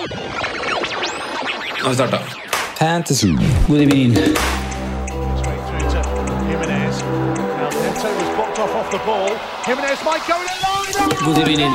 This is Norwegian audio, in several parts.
Nå har vi startet. Fantasy. God evening. God evening.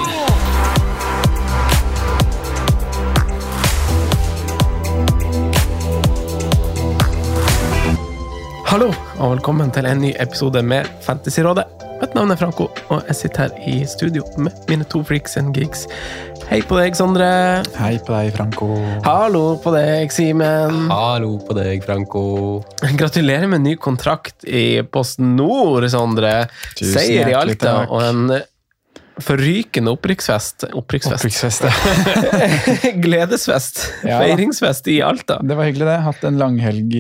Hallo, og velkommen til en ny episode med Fantasyrådet. Mitt navn Franco, og jeg sitter her i studio med mine to freaks and geeks. Hei på deg, Sondre. Hei på deg, Franco. Hallo på deg, Simen. Hallo på deg, Franco. Gratulerer med ny kontrakt i Post Nord, Sondre. Tusen Seier i hjertelig Alta, takk. og en forrykende opprykksfest. Opprykksfest, ja. Gledesfest. Ja. Feiringsfest i Alta. Det var hyggelig det. Hatt en langhelg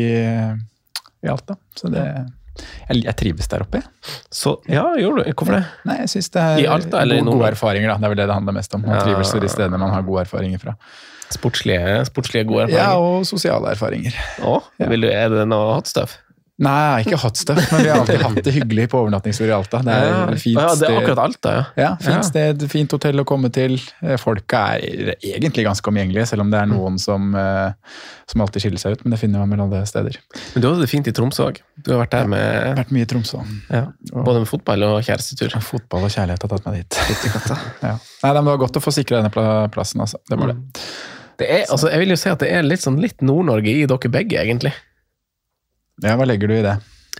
i Alta. Så det, jeg trives der oppe. Så, ja, gjorde du. Hvorfor det? Nei, jeg synes det er I Alta, eller i gode Nordland? erfaringer. Da. Det er vel det handler mest om. Man Ja. trives i de stedene man har gode erfaringer fra. Sportslige gode Ja, erfaringer. og sosiale erfaringer. Er det noe hot stuff? Nei, ikke hot stuff, men vi har alltid hatt det hyggelig på overnattingstur i Alta. Det er et fint Ja, det er sted. akkurat Alta, ja. Ja, fint Ja. sted, fint hotell å komme til. Folka er egentlig ganske omgjengelige, selv om det er noen som alltid skiller seg ut, men det finner man mellom alle steder. Men du hadde det fint i Tromsø også. Du har vært der med Jeg har vært mye i Tromsø. både med fotball og kjærestetur. Fotball og kjærlighet har tatt meg dit. Ja. Nei, det var godt å få sikre denne plassen, altså. Det var det. Det er, altså, jeg vil jo si at det er litt Nord-Norge i dere begge, egentlig. Ja, hva legger du i det?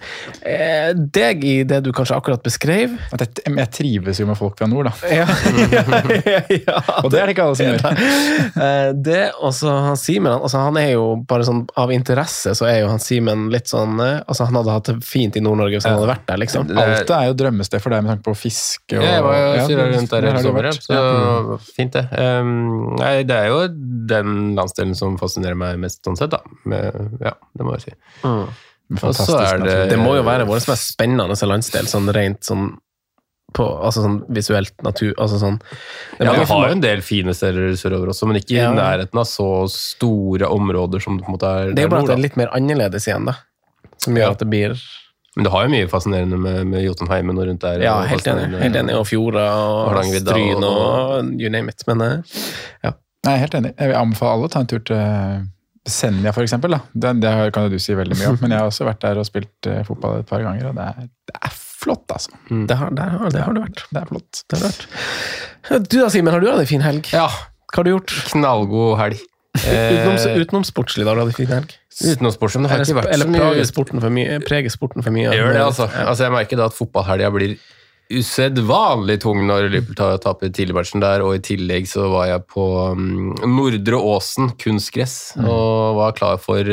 Deg i det du kanskje akkurat beskrev. At jeg trives jo med folk fra nord, da. Ja, Og det er det ikke alle som gjør. Det, og så han Simen, altså han er jo bare sånn, av interesse så er jo han Simen litt sånn, altså han hadde hatt det fint i Nord-Norge hvis han hadde vært der, liksom. Alta er jo drømmested for deg med tanke på fiske. Og, Ja, jeg var jo surret rundt der har hele du sommeren, vært. så fint det. Nei, det er jo den landsdelen som fascinerer meg mest sånn sett, da. Ja, det må jeg si. Og så er det... Det må jo være vår mest spennende landsdel, sånn rent sånn på, altså sånn visuelt natur, altså sånn det Ja, mange vi har jo en del fine steder sørover også, men ikke i nærheten av så store områder som det på en måte er Det er der bare at nord, det er da. litt mer annerledes igjen, da. Som gjør at det blir... Men det har jo mye fascinerende med Jotunheimen og rundt der. Ja, og helt enig. fascinerende- Helt enig. Og Fjorda og Hardangervidda Stryn og og- you name it. Men ja. Nei, helt enig. Jeg vil anbefale alle å ta en tur til Senja, for eksempel. Da. Det kan jo du si veldig mye om, men jeg har også vært der og spilt fotball et par ganger, og det er flott, altså. Det har det vært. Det er flott. Det har det vært. Du da, Simen, har du hatt en fin helg? Ja, Hva har du gjort? knallgod helg. Utenom sportslig, da har du hatt en fin helg? Utenom sportslig, men det har ikke vært så Eller mye... preger sporten for mye? Jeg gjør det, altså. Altså, jeg merker da at fotballhelga blir usedvanlig tung når Liverpool taper tidligmatchen der, og i tillegg så var jeg på Nordre Åsen kunstgress, og var klar for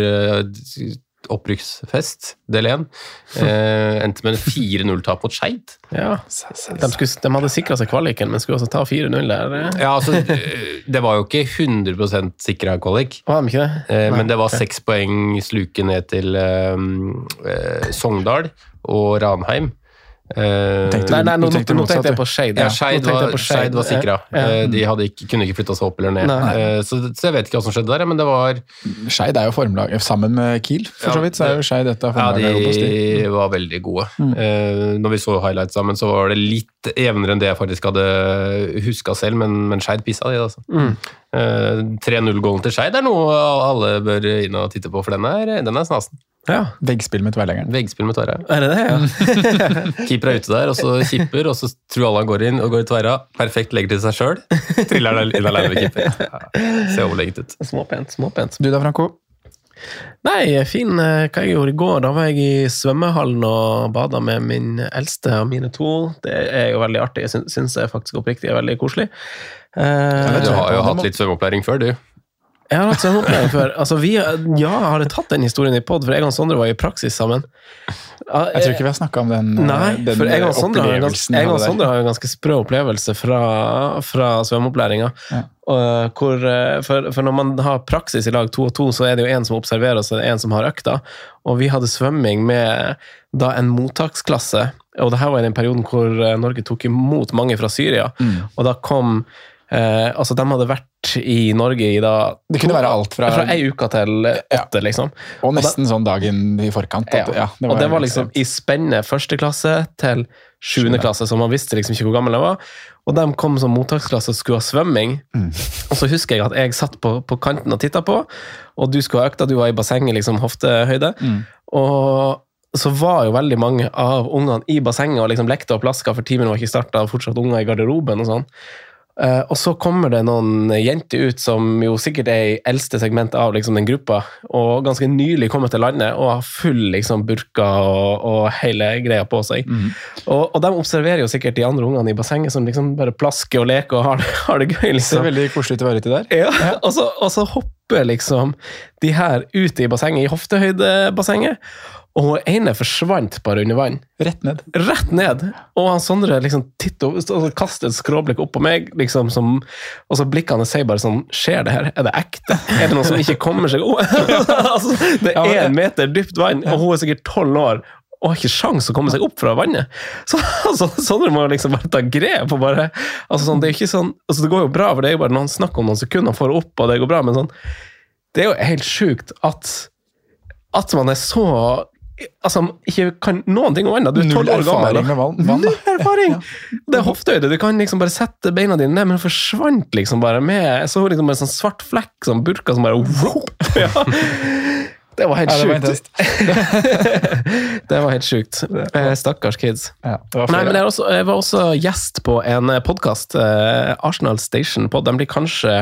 opprykksfest, del 1. Endte med en 4-0-tap mot Skeid. Ja. De hadde sikret seg kvaliken, men skulle også ta 4-0 der. Ja, altså, det var jo ikke 100% sikret kvalik, Var de ikke det? men det var 6 poeng sluke ned til Sogndal og Ranheim. Nå tenkte jeg på Skeid. Ja, Skeid var sikret. De kunne ikke flyttet seg opp eller ned. Så jeg vet ikke hva som skjedde der, men det var... Skeid er jo formlag, sammen med Kiel, for så vidt, så er jo Skeid et av Ja, formlaget. de var veldig gode. Når vi så highlights sammen, så var det litt jevnere enn det jeg faktisk hadde husket selv, men Skeid pissa de, altså. 3-0-gålen til Skeid er noe alle bør inn og titte på, for den er snasen. Ja. Veggspill med tverrleggeren. Veggspill med tverra. Er det det, ja? Keeper er ute der, og så kipper, og så tror alle han går inn og går i tverra. Perfekt legger til seg selv. Triller han inn alene med keeper. Ja, ser overlegget ut. Småpent. Du da, Franco? Nei, fin. Hva jeg gjorde i går, da var jeg i svømmehallen og badet med min eldste av mine 2. Det er jo veldig artig. Jeg synes jeg faktisk oppriktig er veldig koselig. Du har jo hatt litt svømmeopplæring før, du. Jeg har hatt svømmeopplæring før. Altså, har jeg tatt den historien i podd, for jeg og Sondre var i praksis sammen. Jeg tror ikke vi har snakket om den for jeg og Sondre har opplevelsen. en ganske sprø opplevelse fra svømmeopplæringa. Ja. For når man har praksis i lag 2 og 2, så er det jo en som observerer, og så er det en som har økta. Og vi hadde svømming med da en mottaksklasse, og det her var i den perioden hvor Norge tok imot mange fra Syria. Og da kom altså de hadde vært i Norge i da... Det kunne være alt fra 1 uke til 8, liksom. Og nesten sånn dagen i forkant. Og det var liksom i spennet 1. klasse til 7. klasse, så man visste liksom ikke hvor gammel jeg var. Og de kom som mottaksklasse og skulle ha svømming. Og så husker jeg at jeg satt på kanten og tittet på, og du skulle ha økt, du var i bassenget, liksom hoftehøyde. Og så var jo veldig mange av ungene i bassenget og liksom lekte og plaska, for timen var ikke startet, og fortsatt unger i garderoben og sånn. Og så kommer det noen jenter ut som jo sikkert i eldste segment av liksom den gruppa, og ganske nylig kommet til landet og har full liksom burka og hele greia på seg. Og de observerer jo sikkert de andre ungene i bassenget som liksom bare plasker og leker og har det gøy. Liksom. Det er veldig koselig å være ute der. Ja, og så hopper liksom de her ute i bassenget, i hoftehøydebassenget, og ene forsvant bare under vann. Rett ned. Og han Sondre liksom titter og kaster et skråblikk opp på meg, liksom og så blikkene sier bare sånn, skjer det her? Er det ekte? Er det noe som ikke kommer seg opp? Altså, det er 1 meter dypt vann, og hun er sikkert 12 år, og har ikke sjans å komme seg opp fra vannet. Så altså, Sondre må liksom bare ta grep og bare, altså sånn, det er ikke sånn, altså det går jo bra, for det er jo bare noen snakk om noen sekunder for opp, og det går bra, men sånn, det er jo helt sjukt at man er så, altså ikke kan noen ting om vannet. Du er 12 år gammel. Null erfaring! Det er hoftehøyde, du kan liksom bare sette beina dine ned, men forsvant liksom bare med, så liksom bare sånn svart flekk, sånn burka som bare, ja. Det var helt sjukt. Det var helt sjukt. Stakkars kids. Ja, nei, men jeg var også gjest på en podcast, Arsenal Station Pod. De blir kanskje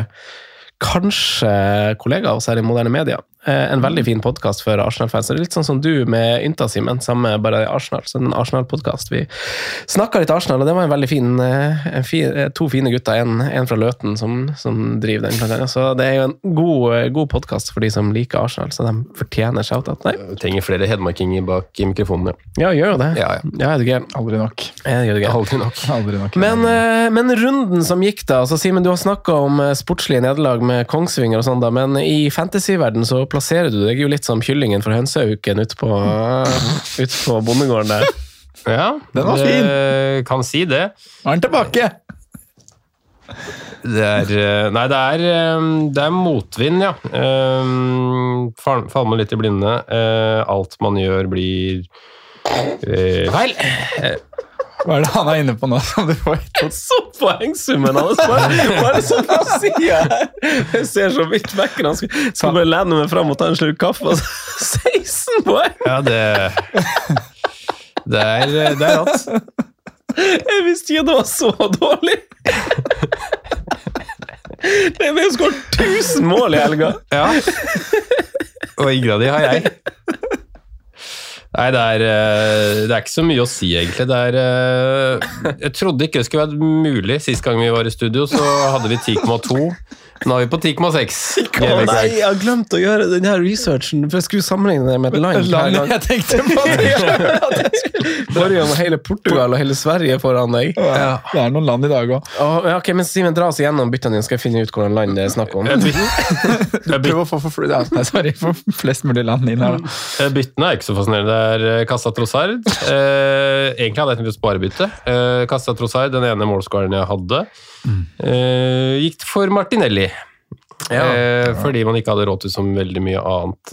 kollega av oss her i Moderne Media. En veldig fin podcast for Arsenal-fans. Det er litt sånn som du med Ynta, Simen, samme bare i Arsenal. Så en Arsenal-podcast. Vi snakket litt Arsenal, og det var en veldig fin, 2 fine gutter, en fra Løten som driver den. Så det er jo en god podcast for de som liker Arsenal, så de fortjener shout-out. Vi trenger flere hedmarkinger bak i mikrofonene. Ja, gjør det. Ja, er det gøy? Aldri nok. Aldri nok. Men runden som gikk da, så Simen, du har snakket om sportslige nederlag med Kongsvinger og sånn da, men i fantasy-verden så plasserer du deg jo litt som kyllingen for hønseuken ut på bondegården der. Ja, den var fin. Kan si det. Var den tilbake? Det er motvind, ja. Faller man litt i blinde. Alt man gjør blir feil. Hva det han inne på nå? Som du får så poengsummen hans. Hva det sånn han sier? Jeg ser så vidt vekken. Han skal bare lene meg frem og ta en slurk kaffe. 16 poeng! Ja, det er rått. Jeg visste ikke at det var så dårlig. Det er skåret 1000 mål i helga. Ja. Og ingen av de har jeg. Nei, det er ikke så mye å si, egentlig. Jeg trodde ikke det skulle være mulig. Sist gang vi var i studio, så hadde vi 10,2. Nå er vi på 10,6. Nei, jeg har glemt å gjøre denne researchen, for jeg skulle sammenligne det med et land. Jeg tenkte på det. Forrige om hele Portugal og hele Sverige foran deg. Ja, det er noen land i dag også. Ok, men Simen, dra oss igjennom byttene dine, skal jeg finne ut hvordan land det er snakk om. Prøv å få flest mulig land inn her. Byttene er ikke så fascinerende. Det er Kassa Trossard. Egentlig hadde jeg tenkt å spare bytte. Kassa Trossard, den ene målskåren jeg hadde, gikk for Martinelli. Fordi man ikke hadde råd til så veldig mye annet.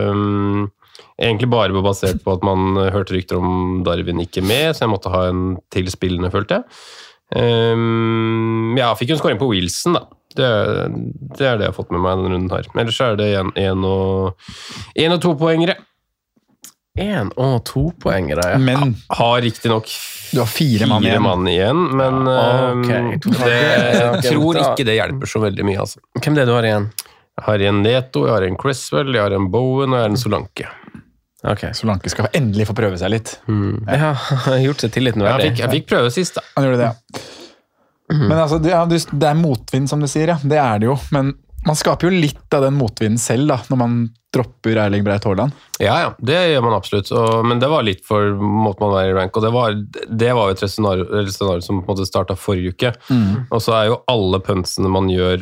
Egentlig bare basert på at man hørte rykter om Darwin ikke med, så jeg måtte ha en til spillende, følte jeg. Jeg fikk en skåring på Wilson, da. Det er det jeg har fått med meg denne runden her. Ellers er det 1 og 2 poengere. 1 og 2 poengere, ja. Men har riktig nok du har 4 mann igjen, men jeg tror ikke det hjelper så veldig mye. Altså. Hvem er det du har igjen? Jeg har en Neto, jeg har en Cresswell, jeg har en Bowen og jeg har en Solanke. Okay. Solanke skal endelig få prøve seg litt. Ja, han har gjort seg tilliten verdig. Jeg fikk prøve sist, da. Han gjorde det, ja. Men altså, det er motvind, som du sier, ja. Det er det jo, men man skaper jo litt av den motvinden selv, da, når man dropper Erling Braut Haaland. Ja, det gjør man absolutt. Men det var litt for måten man var i rank, og det var jo et scenario som på en måte startet forrige uke. Og så er jo alle puntsene man gjør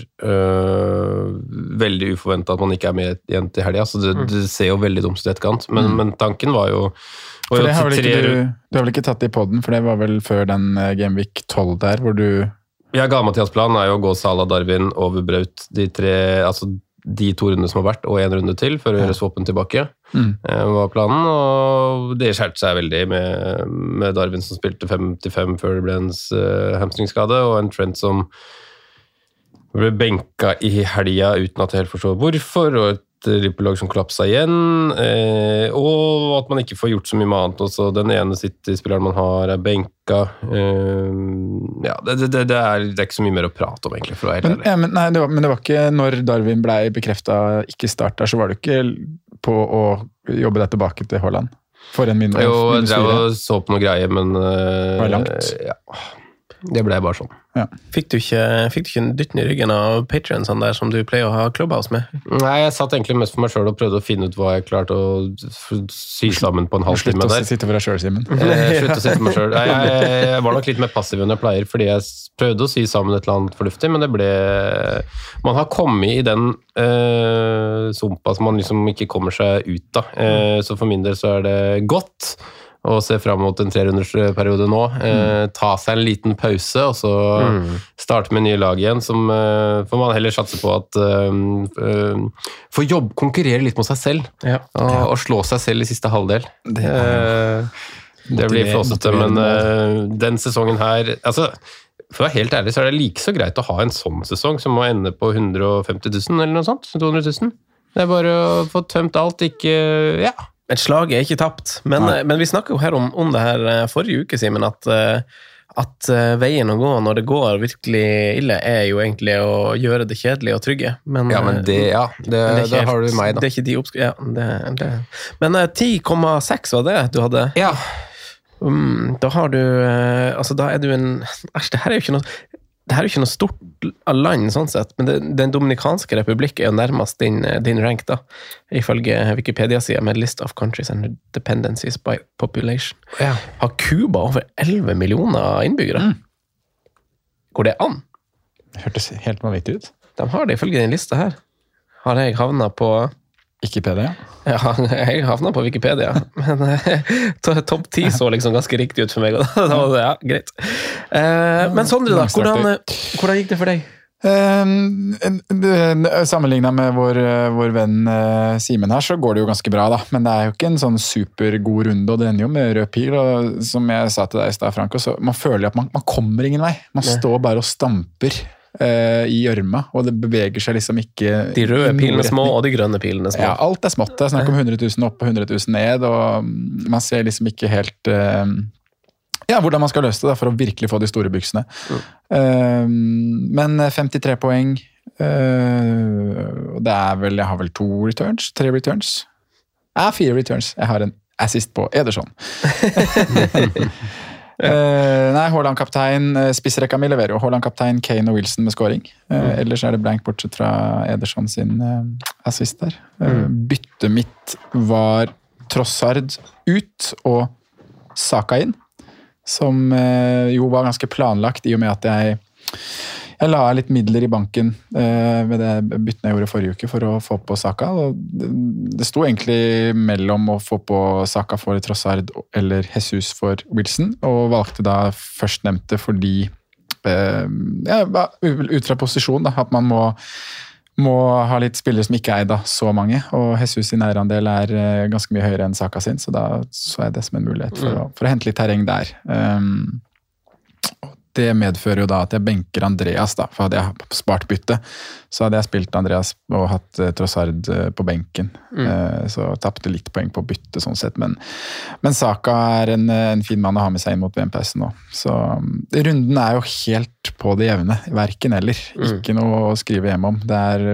veldig uforventet at man ikke er med igjen til helga, så det ser jo veldig dumt ut i etterkant. Men tanken var jo... For det har vel ikke du har vel ikke tatt det i podden, for det var vel før den Gameweek 12 der, hvor du Ja, Gale-Mathias' plan er jo å gå Salah, Darwin over Braut, de 3, altså de 2 rundene som har vært, og 1 runde til, for å gjøre swappen tilbake. Var planen, og det skjærte seg veldig med Darwin som spilte 55 før det ble hans hamstringskade, og en Trent som ble benka i helga uten at jeg helt forstår hvorfor, og et Liverpool-lag som kollapsa igjen, og at man ikke får gjort så mye med annet også. Den ene City-spilleren man har benka. Ja, det er ikke så mye mer å prate om, egentlig, for å være helt ærlig. Men det var ikke, når Darwin ble bekreftet ikke start der, så var det ikke på å jobbe deg tilbake til Haaland? For en minus 4? Jo, jeg så på noe greier, men var langt? Ja, det ble bare sånn. Ja. Fikk du ikke en dytten i ryggen av Patreon sånn der som du pleier å ha Clubhouse med? Nei, jeg satt egentlig mest for meg selv og prøvde å finne ut hva jeg klarte å sy sammen på en halv time der. Slutt å sitte for deg selv, Simen. Slutt å sitte for meg selv. Jeg var nok litt mer passiv enn jeg pleier, fordi jeg prøvde å sy sammen et eller annet fornuftig, men det ble... Man har kommet i den sumpa som man liksom ikke kommer seg ut av. Så for min del så er det godt og se frem mot en 300-periode nå, ta seg en liten pause, og så starte med nye lag igjen, som får man heller satse på at får konkurrere litt mot seg selv, og slå seg selv i siste halvdel. Det blir flåsete, men den sesongen her, altså, for å være helt ærlig, så er det like så greit å ha en sånn sesong som å ende på 150 000 eller noe sånt, 200 000. Det er bare å få tømt alt, ikke, ja. Et slag er ikke tapt, men vi snakket jo her om det her forrige uke, Simen, at veien å gå når det går virkelig ille er jo egentlig å gjøre det kjedelig og trygge. Men det har du meg da. Det er ikke de det. Men 10,6 var det du hadde? Ja. Da har du, altså da er du en, det her er jo ikke noe stort land sånn sett, men den Dominikanske republikk er jo nærmest din rank da, ifølge Wikipedia-siden med List of Countries and Dependencies by Population. Ja. Har Cuba over 11 millioner innbyggere? Går det an? Det hørtes helt vanvittig ut. De har det ifølge den lista her. Har jeg havnet på... Wikipedia? Ja, jeg havnet på Wikipedia, men topp 10 så liksom ganske riktig ut for meg, og da var det, greit. Men Sondre da, hvordan gikk det for deg? Sammenlignet med vår venn Simen her, så går det jo ganske bra da, men det er jo ikke en sånn supergod runde, og det ender jo med rød pil, og som jeg sa til deg i sted, Franco, så man føler at man kommer ingen vei. Man står bare og stamper i gjørma, og det beveger seg liksom ikke... De røde pilene små, og de grønne pilene små. Ja, alt er smått. Det er snakk om 100 000 opp og 100 000 ned, og man ser liksom ikke helt hvordan man skal løse det da, for å virkelig få de store byksene. Men 53 poeng, og det er vel, jeg har vel 3 returns. 4 returns. Jeg har en assist på Ederson. Haaland-kaptein, spissrekka mi leverer jo Haaland-kaptein, Kane og Wilson med scoring. Ellers er det blank bortsett fra Ederson sin assist der. Byttet mitt var Trossard ut og Saka inn, som jo var ganske planlagt i og med at jeg la litt midler i banken ved det bytten jeg gjorde forrige uke for å få på Saka. Og det sto egentlig mellom å få på Saka for Trossard eller Jesus for Wilson, og valgte da førstnevnte fordi ut fra posisjon da, at man må ha litt spillere som ikke eide så mange, og Jesus sin eierandel er ganske mye høyere enn Saka sin, så da så jeg det som en mulighet for å hente litt terreng der. Det medfører jo da at jeg benker Andreas da, for hadde jeg spart bytte, så hadde jeg spilt Andreas og hatt Trossard på benken, så tappte litt poeng på bytte sånn sett, men Saka er en fin mann å ha med seg inn mot VM-pausen nå, så runden er jo helt på det jevne, hverken eller, ikke noe å skrive hjem om, det er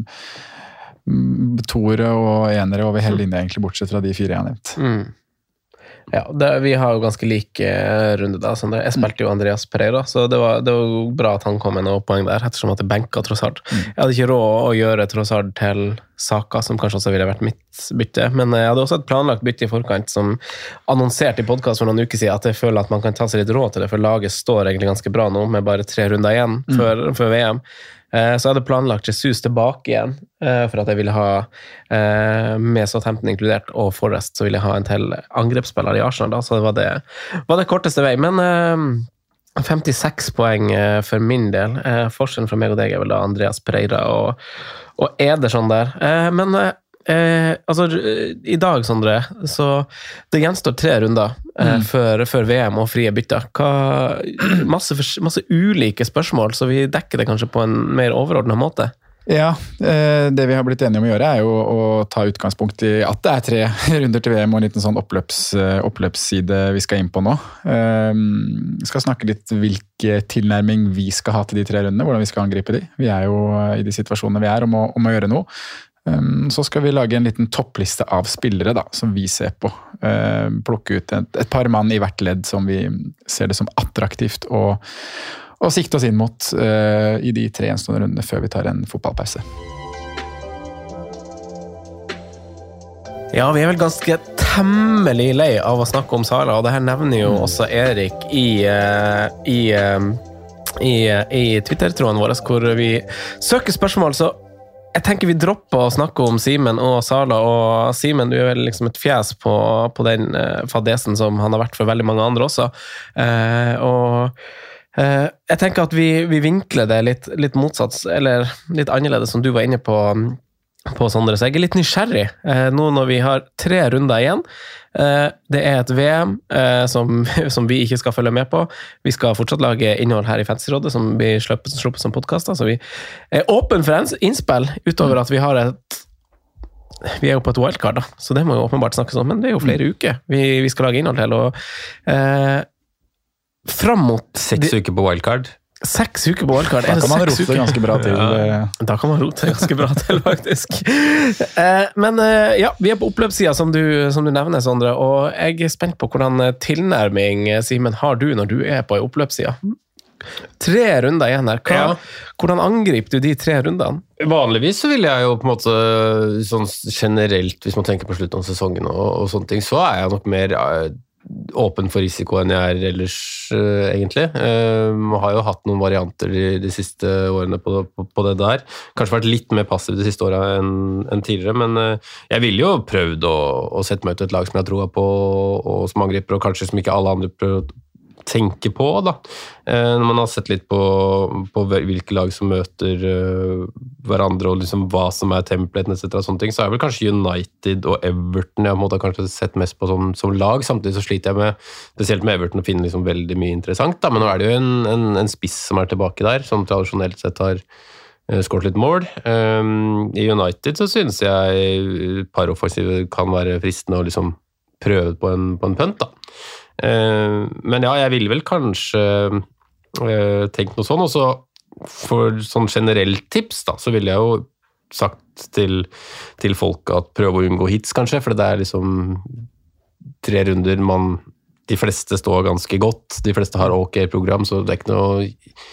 toere og enere over hele linje egentlig, bortsett fra de 4 jeg har nevnt. Ja, vi har jo ganske like runde da, Sondre. Jeg spilte jo Andreas Pereira, så det var bra at han kom med noen poeng der, ettersom at jeg benket Trossard. Jeg hadde ikke råd å gjøre Trossard til Saka, som kanskje også ville vært mitt bytte, men jeg hadde også et planlagt bytte i forkant, som annonserte i podcast for noen uker siden, at jeg føler at man kan ta seg litt råd til det, for laget står egentlig ganske bra nå, med bare 3 runder igjen før VM. Så jeg hadde planlagt Jesus tilbake igjen, for at jeg ville ha med Southampton inkludert, og Forrest, så ville jeg ha en til angrepsspiller i Arsenal da, så det var det korteste vei, men 56 poeng for min del. Forskjellen fra meg og deg vel da Andreas Pereira og Ederson der. Men altså, i dag, Sondre, så det gjenstår 3 runder før VM og frie bytter. Masse ulike spørsmål, så vi dekker det kanskje på en mer overordnet måte. Ja, det vi har blitt enige om å gjøre jo å ta utgangspunkt i at det 3 runder til VM og en liten sånn oppløpsside vi skal inn på nå. Vi skal snakke litt hvilke tilnærming vi skal ha til de 3 rundene, hvordan vi skal angripe de. Vi jo i de situasjonene vi om å gjøre noe. Så skal vi lage en liten toppliste av spillere da, som vi ser på. Plukke ut et par mann i hvert ledd som vi ser det som attraktivt og sikte oss inn mot i de 3 gjenstående rundene før vi tar en fotballpause. Ja, vi vel ganske temmelig lei av å snakke om Salah, og det her nevner jo også Erik i Twitter-tråden vår, hvor vi søker spørsmål, så jeg tenker vi dropper å snakke om Simen og Salah, og Simen, du vel liksom et fjes på den fadesen som han har vært for veldig mange andre også, jeg tenker at vi vinkler det litt motsatt, eller litt annerledes som du var inne på Sondre, så jeg litt nysgjerrig nå når vi har 3 runder igjen. Det et VM som vi ikke skal følge med på. Vi skal fortsatt lage innhold her i Fantasyrådet som blir sluppet som podcast, så vi åpen for innspill utover at vi har vi jo på et wildcard da, så det må jo åpenbart snakkes om, men det jo flere uker vi skal lage innhold til, og fram mot 6 uker på wildcard. 6 uker på wildcard. Da kan man rote ganske bra til. Da kan man rote ganske bra til, faktisk. Men ja, vi på oppløpssiden, som du nevner, Sondre, og jeg spent på hvordan tilnærming, Simen, har du når du på oppløpssiden? 3 runder igjen her. Hvordan angriper du de 3 rundene? Vanligvis så vil jeg jo på en måte sånn generelt, hvis man tenker på slutten av sesongen og sånne ting, så jeg nok mer åpen for risiko enn jeg ellers, egentlig. Har jo hatt noen varianter de siste årene på det der. Kanskje vært litt mer passiv de siste årene enn tidligere, men jeg ville jo prøvd å sette meg ut et lag som jeg har troet på, og som angriper, og kanskje som ikke alle andre prøver å tenke på, da. Når man har sett litt på hvilke lag som møter hverandre, og liksom hva som templaten, etc. Sånne ting, så vel kanskje United og Everton jeg på en måte kanskje sett mest på som lag. Samtidig så sliter jeg spesielt med Everton, å finne liksom veldig mye interessant, da. Men nå det jo en spiss som tilbake der, som tradisjonelt sett har skåret litt mål. I United så synes jeg paroffensive kan være fristende å liksom prøve på en punt, da. Men ja, jeg ville vel kanskje tenkt noe sånn, og så for sånn generelt tips da, så ville jeg jo sagt til folk at prøve å unngå hits kanskje, for det liksom 3 runder de fleste står ganske godt, de fleste har ok program, så det ikke noe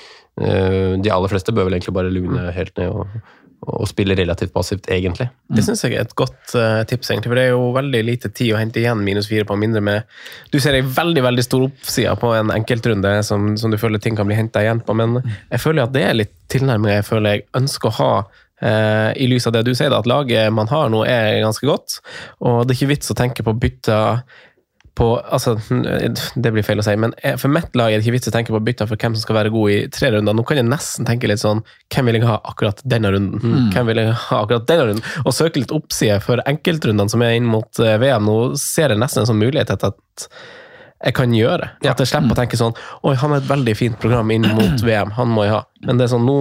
de aller fleste bør vel egentlig bare lune helt ned og spille relativt passivt, egentlig. Det synes jeg et godt tips, egentlig, for det jo veldig lite tid å hente igjen -4 på mindre med. Du ser en veldig, veldig stor oppsida på en enkeltrunde som du føler ting kan bli hentet igjen på, men jeg føler at det litt tilnærming jeg føler jeg ønsker å ha i lys av det du sier, da, at laget man har nå ganske godt, og det ikke vits å tenke på bytta altså, det blir feil å si, men for mitt lag det ikke vits å tenke på bytta for hvem som skal være god i 3 runder. Nå kan jeg nesten tenke litt sånn, hvem vil jeg ha akkurat denne runden? Hvem vil jeg ha akkurat denne runden? Og søke litt oppside for enkeltrundene som inn mot VM. Nå ser jeg nesten en sånn mulighet til at jeg kan gjøre. At jeg slipper å tenke sånn, oi, han har et veldig fint program inn mot VM, han må jeg ha. Men det sånn,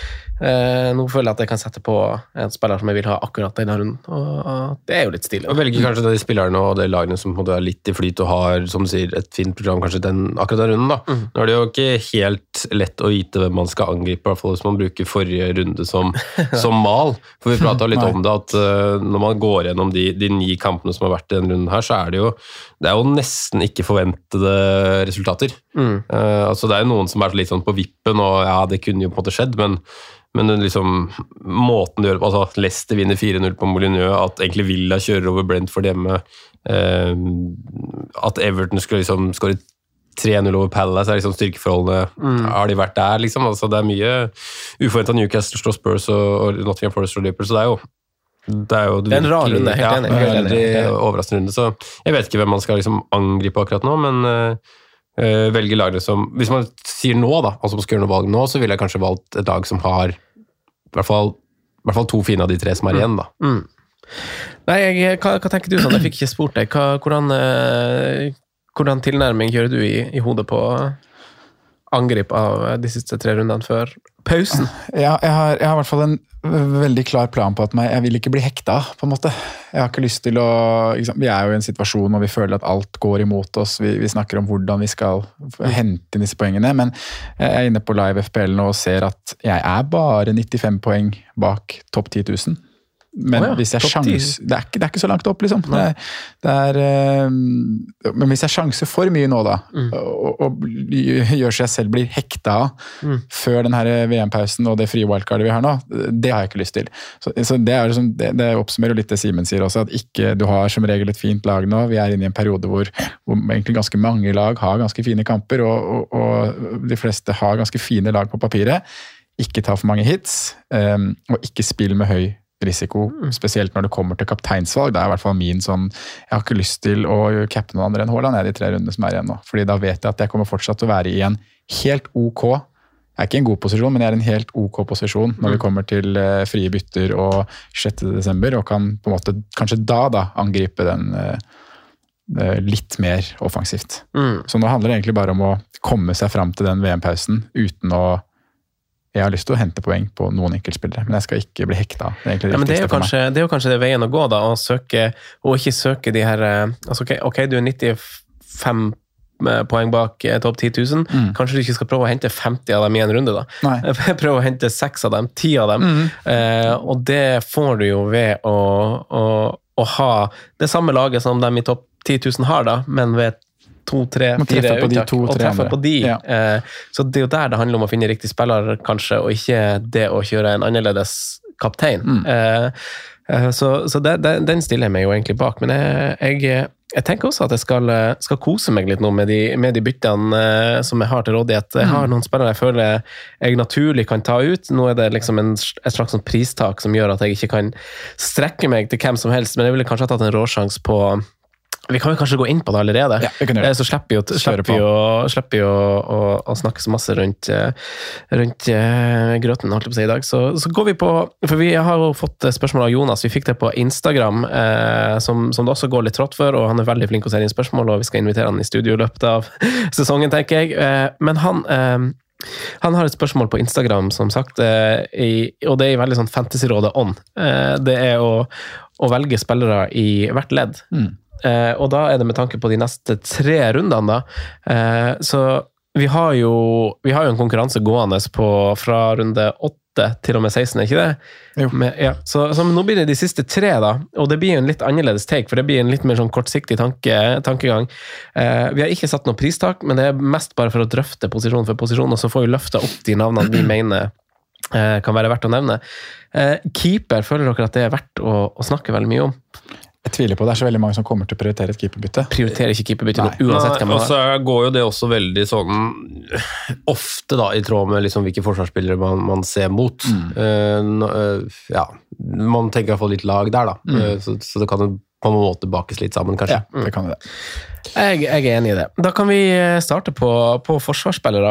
nå føler jeg at jeg kan sette på en spiller som jeg vil ha akkurat denne runden, og det jo litt stilig. Og velger kanskje de spillerne og de lagene som på en måte litt i flyt og har, som du sier, et fint program kanskje akkurat den runden da. Nå det jo ikke helt lett å vite hvem man skal angripe, i hvert fall hvis man bruker forrige runde som mal. For vi pratet litt om det, at når man går gjennom de 9 kampene som har vært i denne runden her, så det jo nesten ikke forventede resultater. Altså det jo noen som litt sånn på vippen, og ja, det kunne jo på en måte skjedd, men liksom, måten du gjør altså Leicester vinner 4-0 på Molineux, at egentlig Villa kjører over Brentford hjemme, at Everton skulle liksom skåre 3-0 over Palace, liksom styrkeforholdene har de vært der, liksom, altså det mye uforventet. Newcastle slår Spurs og Nottingham Forest slår Liverpool, så det jo en rar runde, helt enig. Overraskende runde, så jeg vet ikke hvem man skal liksom angripe akkurat nå, men velge lagere som, hvis man sier nå da, altså man skal gjøre noe valg nå, så ville jeg kanskje valgt et lag som har i hvert fall 2 fine av de 3 som er igjen da. Nei, hva tenker du sånn? Jeg fikk ikke spurt deg. Hvordan tilnærming gjør du i hodet på angrip av de siste 3 rundene før pausen? Ja, jeg har i hvert fall en veldig klar plan på at jeg vil ikke bli hekta, på en måte. Jeg har ikke lyst til å... Vi er jo i en situasjon hvor vi føler at alt går imot oss. Vi snakker om hvordan vi skal hente inn disse poengene, men jeg er inne på live FPL nå og ser at jeg er bare 95 poeng bak topp 10 000. Men hvis jeg sjanser... Det er ikke så langt opp, liksom. Men hvis jeg sjanser for mye nå, da, og gjør så jeg selv blir hekta før den her VM-pausen og det frie wildcardet vi har nå, det har jeg ikke lyst til. Så det er liksom, det oppsummerer litt det Simen sier også, at du har som regel et fint lag nå. Vi er inne i en periode hvor egentlig ganske mange lag har ganske fine kamper, og de fleste har ganske fine lag på papiret. Ikke ta for mange hits, og ikke spill med høy risiko, spesielt når det kommer til kapteinsvalg. Det er i hvert fall min sånn, jeg har ikke lyst til å cappe noen andre enn Haaland de 3 rundene som er igjen nå, fordi da vet jeg at jeg kommer fortsatt til å være i en helt ok, jeg er ikke i en god posisjon, men jeg er i en helt ok posisjon når vi kommer til frie bytter og 6. desember, og kan på en måte kanskje da angripe den litt mer offensivt. Så nå handler det egentlig bare om å komme seg fram til den VM-pausen uten å jeg har lyst til å hente poeng på noen enkeltspillere, men jeg skal ikke bli hekta. Det er, men det er jo kanskje det veien å gå da, å ikke søke de her, altså ok, du er 95 poeng bak topp 10 000, kanskje du ikke skal prøve å hente 50 av dem i en runde da. Prøve å hente 6 av dem, 10 av dem, og det får du jo ved å ha det samme laget som dem i topp 10 000 har da, men ved 2, 3, 4 unntak, og treffe på de. Ja. Så det er jo der det handler om å finne riktig spiller, kanskje, og ikke det å kjøre en annerledes kaptein. Så den stiller jeg meg jo egentlig bak, men jeg tenker også at jeg skal kose meg litt nå med de byttene som jeg har til rådighet. Jeg har noen spillere jeg føler jeg naturlig kan ta ut. Nå er det liksom et slags sånn pristak som gjør at jeg ikke kan strekke meg til hvem som helst, men jeg ville kanskje ha tatt en råsjans på. Vi kan jo kanskje gå inn på det allerede, så slipper vi å snakke så masse rundt grøten, holdt jeg på å si i dag. Så går vi på, for vi har jo fått spørsmål av Jonas, vi fikk det på Instagram, som det også går litt trått for, og han er veldig flink å sende inn spørsmål, og vi skal invitere han i studio i løpet av sesongen, tenker jeg. Men han har et spørsmål på Instagram, som sagt, og det er i veldig sånn fantasy-rådet ånd. Det er å velge spillere i hvert ledd. Og da er det med tanke på de neste 3 rundene da. Så vi har jo en konkurranse gående fra runde 8 til og med 16, er ikke det? Jo. Så nå blir det de siste 3 da, og det blir en litt annerledes take, for det blir en litt mer sånn kortsiktig tankegang. Vi har ikke satt noe pristak, men det er mest bare for å drøfte posisjon for posisjon, og så får vi løftet opp de navnene vi mener kan være verdt å nevne. Keeper, føler dere at det er verdt å snakke veldig mye om? Jeg tviler på det. Det er så veldig mange som kommer til å prioritere et keeperbytte. Prioriterer ikke keeperbytte uansett hvem man har. Og så går jo det også veldig sånn ofte da, i tråd med liksom hvilke forsvarsspillere man ser mot. Man tenker i hvert fall litt lag der da. Så det kan på en måte bakes litt sammen, kanskje. Ja, det kan det. Jeg er enig i det. Da kan vi starte på forsvarsspillere.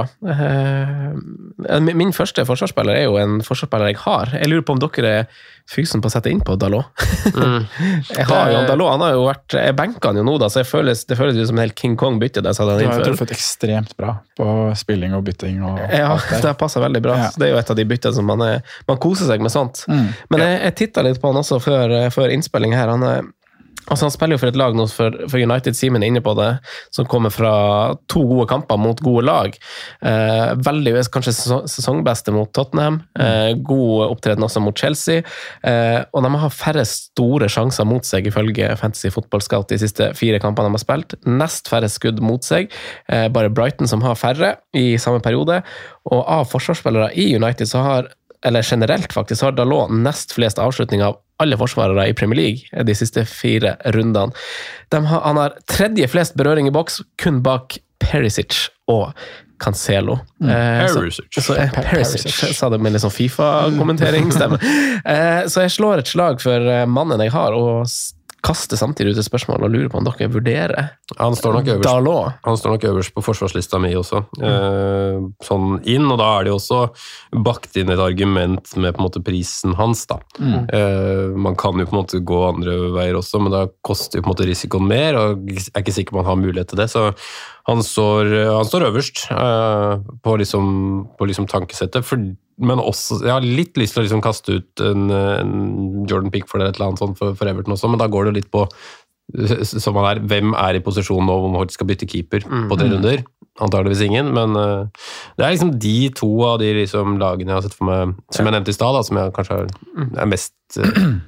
Min første forsvarsspiller er jo en forsvarsspiller jeg har. Jeg lurer på om dere er fysen på å sette inn på Dalot. Jeg har jo Dalot, han har jo vært, jeg benker han jo nå da, så det føles jo som en helt King Kong bytte der. Du har jo truffet ekstremt bra på spilling og bytting og alt der. Det passer veldig bra. Ja. Det er jo et av de byttene som man koser seg med sånt. Men jeg tittet litt på han også før innspilling her. Han spiller jo for et lag nå for United, Simen er inne på det, som kommer fra 2 gode kamper mot gode lag. Veldig, kanskje sesongbeste mot Tottenham, god opptreden også mot Chelsea, og de har færre store sjanser mot seg ifølge Fantasy Football Scout de siste 4 kampene de har spilt. Nest færre skudd mot seg, bare Brighton som har færre i samme periode, og av forsvarsspillere i United så eller generelt faktisk, har Dalot nest flest avslutninger av alle forsvarere i Premier League de siste 4 rundene. Han har 3. flest berøring i boks, kun bak Perisic og Cancelo. Perisic, sa det med litt sånn FIFA-kommenteringsstemme. Så jeg slår et slag for mannen jeg har, og kaster samtidig ut et spørsmål og lurer på om dere vurderer Han står nok Dalot. øverst på forsvarslista mi også. Sånn inn, og da det jo også bakt inn et argument med på en måte prisen hans, da. Man kan jo på en måte gå andre veier også, men da koster jo på en måte risikoen mer, og jeg ikke sikker på at man har mulighet til det, så han står øverst på liksom tankesettet, men også, jeg har litt lyst til å liksom kaste ut en Jordan Pickford eller et eller annet sånt for Everton også, men da går det litt på som han hvem i posisjonen nå hvor man faktisk skal bytte keeper på 3 runder. Antageligvis ingen, men det liksom de 2 av de liksom lagene jeg har sett for meg, som jeg nevnte i sted, da, som jeg kanskje er mest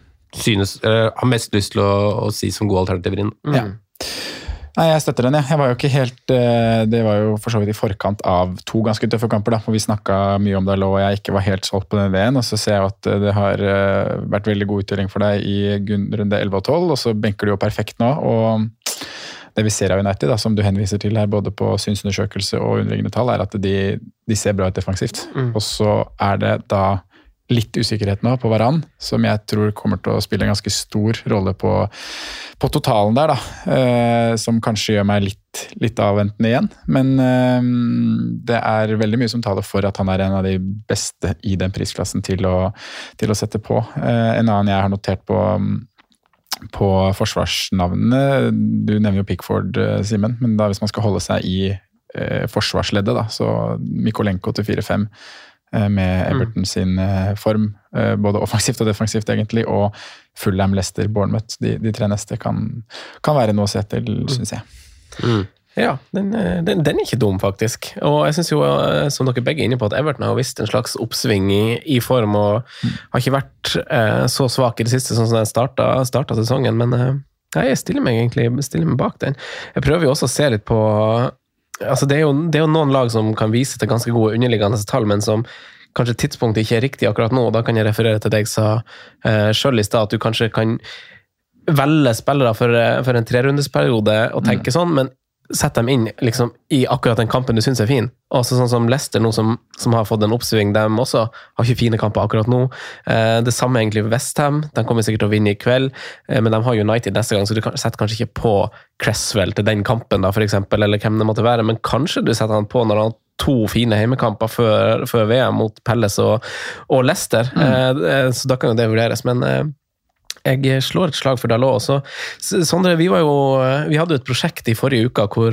har mest lyst til å si som gode alternativer inn. Ja. Nei, jeg støtter den, jeg var jo ikke helt, det var jo for så vidt i forkant av 2 ganske tøffe kamper da, hvor vi snakket mye om Dalot, og jeg ikke var helt solgt på den ideen, og så ser jeg at det har vært veldig god utdeling for deg i runde 11 og 12, og så benker du jo perfekt nå, og det vi ser av United, da, som du henviser til her, både på synsundersøkelse og underliggende tall, at de ser bra ut defensivt, og så det da litt usikkerhet nå på Varane, som jeg tror kommer til å spille en ganske stor rolle på totalen der, da, som kanskje gjør meg litt avventende igjen, men det veldig mye som taler for at han en av de beste i den prisklassen til å sette på. En annen jeg har notert på forsvarsnavnene, du nevner jo Pickford, Simen, men da hvis man skal holde seg i forsvarsleddet, da, så Mykolenko til 4-5, med Everton sin form, både offensivt og defensivt egentlig, og Fulham, Leicester, Bournemouth, de 3 neste kan være noe å se til, synes jeg. Ja, den ikke dum faktisk, og jeg synes jo, som dere begge inne på, at Everton har vist en slags oppsving i form, og har ikke vært så svak i det siste, sånn som den startet sesongen, men jeg stiller meg bak den. Jeg prøver jo også å se litt på altså det er jo noen lag som kan vise til ganske gode underliggende tall, men som kanskje tidspunktet ikke riktig akkurat nå, og da kan jeg referere til det jeg sa selv i sted, at du kanskje kan velge spillere for en 3-rundesperiode og tenke sånn, men sett dem inn liksom, i akkurat den kampen du synes fin. Også sånn som Leicester nå, som har fått en oppsving, de også har ikke fine kamper akkurat nå. Det samme egentlig West Ham, de kommer sikkert til å vinne i kveld, men de har United neste gang, så du setter kanskje ikke på Cresswell til den kampen, da, for eksempel, eller hvem det måtte være, men kanskje du setter han på når han har 2 fine heimekamper før VM mot Pelles og Leicester, så da kan jo det vurderes, men jeg slår et slag for Dalot også. Sondre, vi hadde jo et prosjekt i forrige uke hvor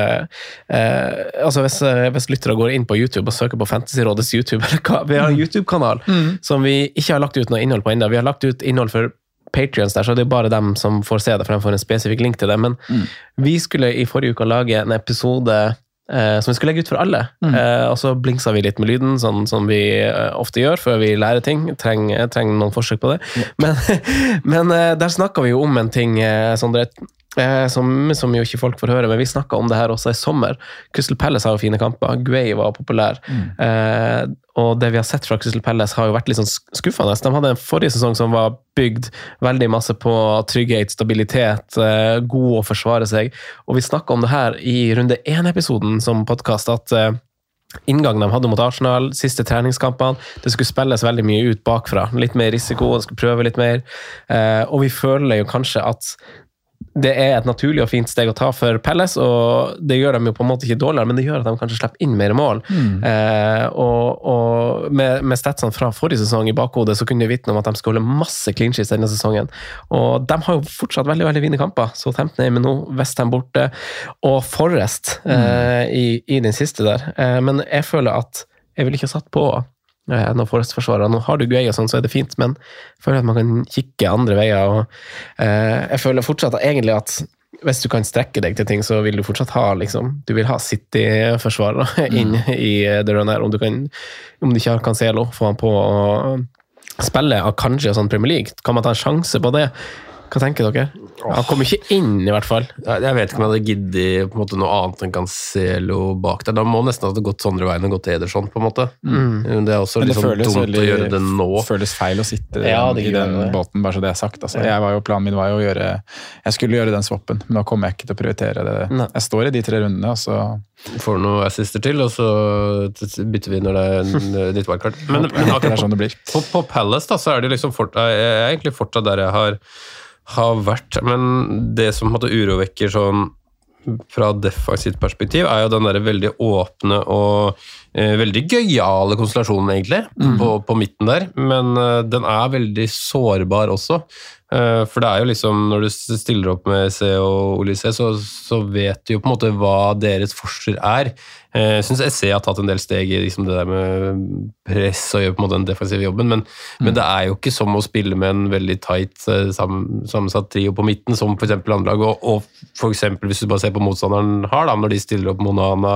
altså hvis lyttere går inn på YouTube og søker på Fantasyrådets YouTube, vi har en YouTube-kanal som vi ikke har lagt ut noe innhold på enda. Vi har lagt ut innhold for Patreons der, så det bare dem som får se det, for de får en spesifikk link til det. Men vi skulle i forrige uke lage en episode som vi skulle legge ut for alle, og så blingsa vi litt med lyden, sånn som vi ofte gjør før vi lærer ting, trenger noen forsøk på det, men der snakket vi jo om en ting, Sondre, som jo ikke folk får høre, men vi snakket om det her også i sommer. Crystal Palace har jo fine kamper, Guay var populær, og det vi har sett fra Crystal Palace har jo vært litt sånn skuffende. De hadde en forrige sesong som var bygd veldig masse på trygghet, stabilitet, god å forsvare seg, og vi snakket om det her i runde 1-episoden som podcast, at inngangen de hadde mot Arsenal, siste treningskampene, det skulle spilles veldig mye ut bakfra, litt mer risiko, de skulle prøve litt mer, og vi føler jo kanskje at det et naturlig og fint steg å ta for Palace, og det gjør dem jo på en måte ikke dårligere, men det gjør at de kanskje slipper inn mer mål. Og med statsene fra forrige sesong i bakhodet, så kunne de vitne om at de skulle holde masse clean sheets denne sesongen. Og de har jo fortsatt veldig, veldig fine kamper. Så Southampton med nå, West Ham borte, og Forrest i den siste der. Men jeg føler at jeg vil ikke ha satt på når Forrest-forsvarer. Nå har du Guay og sånn, så det fint, men jeg føler at man kan kikke andre veier, og jeg føler fortsatt egentlig at hvis du kan strekke deg til ting, så vil du fortsatt ha, liksom, du vil ha City-forsvarer inn i det der, om du ikke har Cancelo, få han på å spille av kanskje sånn Premier League. Kan man ta en sjanse på det? Hva tenker dere? Han kommer ikke inn i hvert fall. Jeg vet ikke om jeg hadde giddet på en måte noe annet enn Cancelo bak der. Da må nesten ha gått sånne veien og gått til Ederson på en måte. Det også litt sånn dumt å gjøre det nå. Det føles feil å sitte i den båten, bare så det sagt. Altså, planen min var jo å jeg skulle gjøre den swappen, men da kommer jeg ikke til å prioritere det. Jeg står i de 3 rundene, og så får noen assister til, og så bytter vi når det ditt wildcard. Men det sånn det blir. På Palace da, så det liksom egentlig fortsatt der jeg har har vært, men det som på en måte urovekker sånn fra defensivt perspektiv, jo den der veldig åpne og veldig gøyale konstellasjonen egentlig, på midten der, men den veldig sårbar også. For det jo liksom, når du stiller opp med C og Olise, så vet du jo på en måte hva deres forsvar Jeg synes SC har tatt en del steg i liksom det der med press og gjør på en måte den defensive jobben, men det jo ikke som å spille med en veldig tight sammensatt trio på midten, som for eksempel andre lag, og for eksempel hvis du bare ser på motstanderen har da, når de stiller opp Monana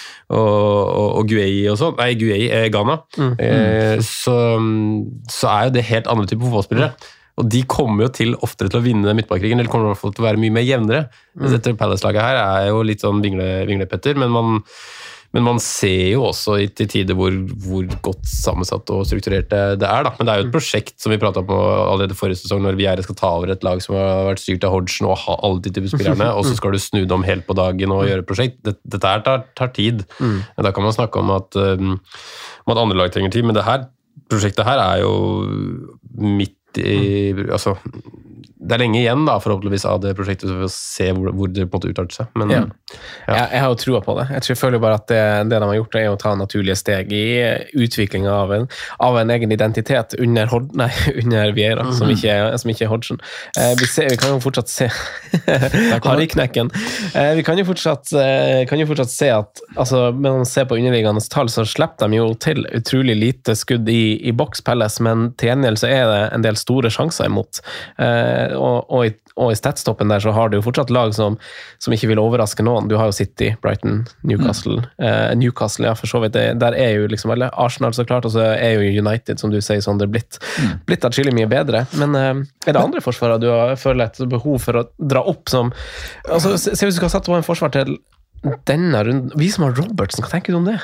og Gueye og sånn, nei, Gueye Ghana, så jo det helt andre typer fotballspillere. Og de kommer jo til oftere til å vinne midtbakkrigen, eller kommer i hvert fall til å være mye mer jevnere. Dette Palace-laget her jo litt sånn vinglepetter, men man ser jo også til tider hvor godt sammensatt og strukturert det da. Men det jo et prosjekt som vi pratet om allerede forrige sesong, når Vieira skal ta over et lag som har vært styrt av Hodgson og ha alle de typer spillerne, og så skal du snu dem helt på dagen og gjøre et prosjekt. Dette tar tid. Da kan man snakke om at andre lag trenger tid, men prosjektet her jo midt altså, det lenge igjen da, forhåpentligvis av det prosjektet, så vi får se hvor det på en måte utarter seg. Men, Jeg har jo trua på det. Jeg føler bare at det de har gjort å ta naturlige steg i utviklingen av en egen identitet under Vieira, som ikke Hodgson. Vi kan jo fortsatt se Harry-knekken. Vi kan jo fortsatt se at altså, når man ser på underliggende tall, så slipper de jo til utrolig lite skudd i boks Palace, men til gjengjeld så det en del store sjanser imot. Og i statstoppen der så har du jo fortsatt lag som ikke vil overraske noen. Du har jo City, Brighton, Newcastle, ja, for så vidt. Der jo liksom, eller Arsenal så klart, og så jo United, som du sier, sånn det blitt atskillig mye bedre. Men det andre forsvaret du føler et behov for å dra opp som, altså, se hvis du skal sette på en forsvar til denne runden, vi som har Robertson, hva tenker du om det?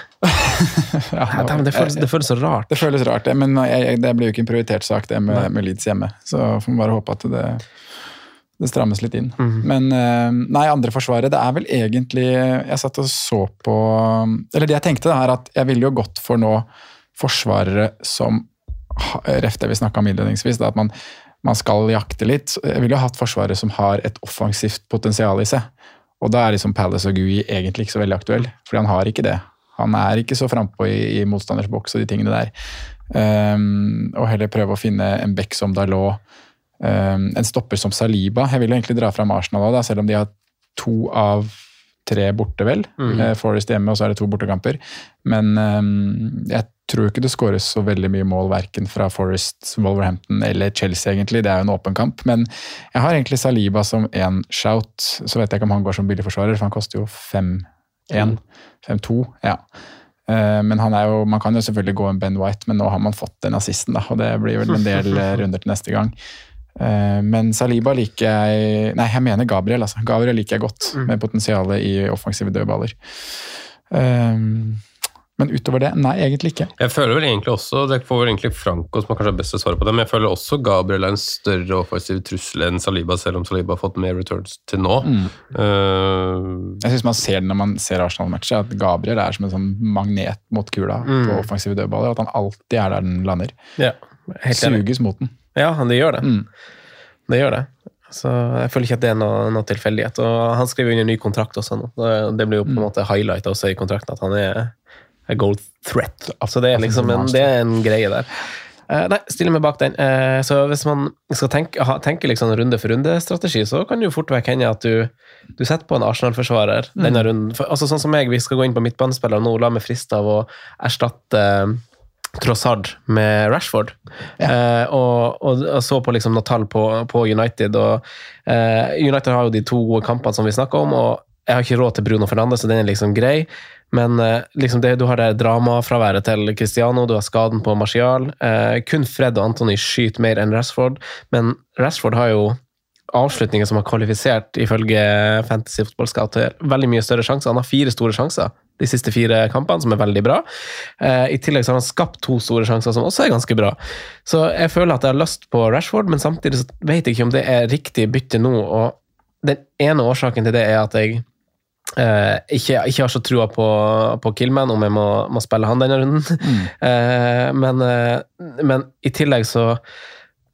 Det føles så rart. Det føles rart, men det blir jo ikke en prioritert sak det med Leeds hjemme, så får man bare håpe at det strammes litt inn. Men nei, andre forsvaret, det vel egentlig, jeg satt og så på, eller det jeg tenkte at jeg ville jo gått for nå forsvarere som, ref det vi snakket om innledningsvis, at man skal jakte litt. Jeg ville jo hatt forsvarere som har et offensivt potensial i seg. Og da liksom Palace og Gui egentlig ikke så veldig aktuell, fordi han har ikke det. Han ikke så frempå i motstanders boks og de tingene der. Og heller prøve å finne en bekk som Dalot, en stopper som Saliba. Jeg vil jo egentlig dra frem Arsenal da, selv om de har 2 av 3 borte vel. Forest hjemme, og så det 2 bortekamper. Men jeg tror ikke det skåres så veldig mye mål, hverken fra Forest, Wolverhampton eller Chelsea egentlig. Det jo en åpen kamp, men jeg har egentlig Saliba som en shout. Så vet jeg ikke om han går som billigforsvarer, for han koster jo 5-1, 5-2, ja. Men man kan jo selvfølgelig gå en Ben White, men nå har man fått den assisten da, og det blir vel en del runder til neste gang. Men Saliba liker jeg mener Gabriel, altså. Gabriel liker jeg godt, med potensialet i offensive dødballer. Men utover det, nei, egentlig ikke. Jeg føler vel egentlig også, det får vel egentlig Franco som kanskje best å svare på det, men jeg føler også Gabriel en større offensiv trussel enn Saliba, selv om Saliba har fått mer returns til nå. Jeg synes man ser det når man ser Arsenal-matcher, at Gabriel som en sånn magnet mot kula på offensive dødballer, at han alltid der den lander. Ja, suges mot den. Ja, det gjør det. Det gjør det. Så jeg føler ikke at det noe tilfeldighet. Og han skriver under ny kontrakt også nå. Det blir jo på en måte highlight også i kontrakten, at han a goal threat. Så det liksom en greie der. Nei, stille meg bak den. Så hvis man skal tenke liksom runde for runde-strategi, så kan det jo fort være at du setter på en Arsenal-forsvarer denne runden. Altså sånn som vi skal gå inn på midtbanespillere nå, la meg friste av å erstatte Trossard med Rashford. Og så på liksom noe tall på United. Og United har jo de 2 gode kampene som vi snakket om, og jeg har ikke råd til Bruno Fernandes, så den liksom grei. Men liksom du har det dramafraværet til Cristiano, du har skaden på Martial. Kun Fred og Anthony skyter mer enn Rashford, men Rashford har jo avslutninger som har kvalifisert ifølge Fantasy Football Scout til veldig mye større sjanser. Han har 4 store sjanser de siste 4 kampene, som veldig bra. I tillegg så har han skapt 2 store sjanser, som også ganske bra. Så jeg føler at jeg har lyst på Rashford, men samtidig så vet jeg ikke om det riktig bytte nå, og den ene årsaken til det at jeg ikke har så trua på Killman, om jeg må spille han denne runden. Men i tillegg så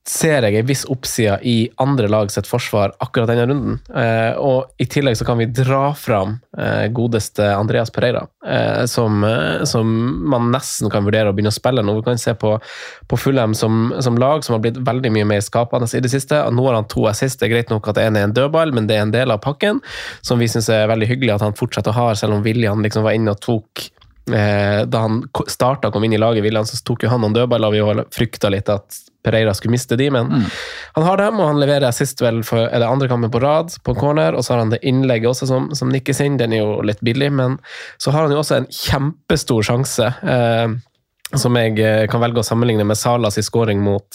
ser jeg en viss oppsida i andre lag sitt forsvar akkurat denne runden. Og i tillegg så kan vi dra fram godeste Andreas Pereira, som man nesten kan vurdere å begynne å spille nå. Vi kan se på Fulham som lag, som har blitt veldig mye mer skapende i det siste. Nå har han 2 assist, det er greit nok at det ene er en dødball, men det er en del av pakken, som vi synes er veldig hyggelig at han fortsetter å ha, selv om Willian liksom var inne og tok da han startet å komme inn i laget Willian, så tok jo han noen dødballer, vi fryktet litt at Pereira skulle miste de, men han har dem, og han leverer assist vel for det andre kampen på rad, på corner, og så har han det innlegget også som nikkes inn, den er jo litt billig, men så har han jo også en kjempestor sjanse, som jeg kan velge å sammenligne med Salas i scoring mot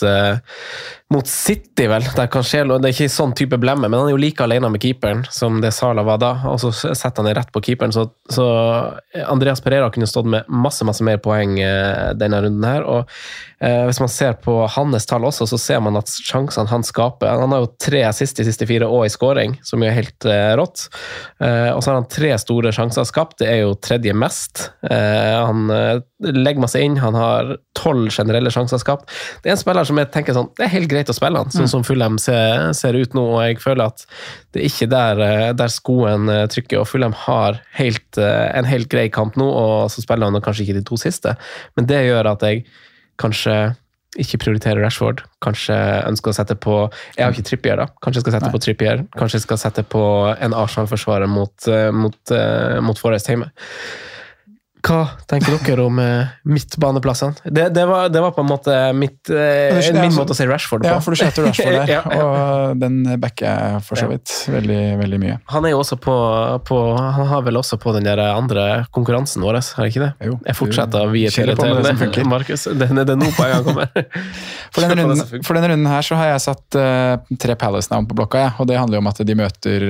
City, vel. Det er ikke sånn type blemme, men han er jo like alene med keeperen som det Salah var da, og så setter han det rett på keeperen, så Andreas Pereira kunne stått med masse mer poeng denne runden her, og hvis man ser på hans tall også, så ser man at sjansene han skaper, han har jo 3 assist de siste 4 og i scoring, som jo er helt rått, og så har han 3 store sjanser skapt, det er jo tredje mest, han legger masse inn, han har 12 generelle sjanser skapt, det er en spiller som jeg tenker sånn, det er helt greit å spille han, sånn som Fulham ser ut nå, og jeg føler at det er ikke der skoen trykker, og Fulham har en helt grei kamp nå, og så spiller han kanskje ikke de 2 siste, men det gjør at jeg kanskje ikke prioriterer Rashford, kanskje ønsker å sette på, jeg har ikke Trippier da, kanskje jeg skal sette på Trippier, kanskje jeg skal sette på en Arsenal-forsvarer mot Forest hjemme. Hva tenker dere om midtbaneplassene? Det var på en måte min måte å si Rashford på. Ja, for du skjøter Rashford der, og den backer jeg for så vidt veldig, veldig mye. Han er jo også han har vel også på den der andre konkurransen vår, har ikke det? Jo. Jeg fortsetter å vie til det, Markus. Det er nå på en gang kommer. For denne runden her så har jeg satt 3 Palace-navn på blokka, og det handler jo om at de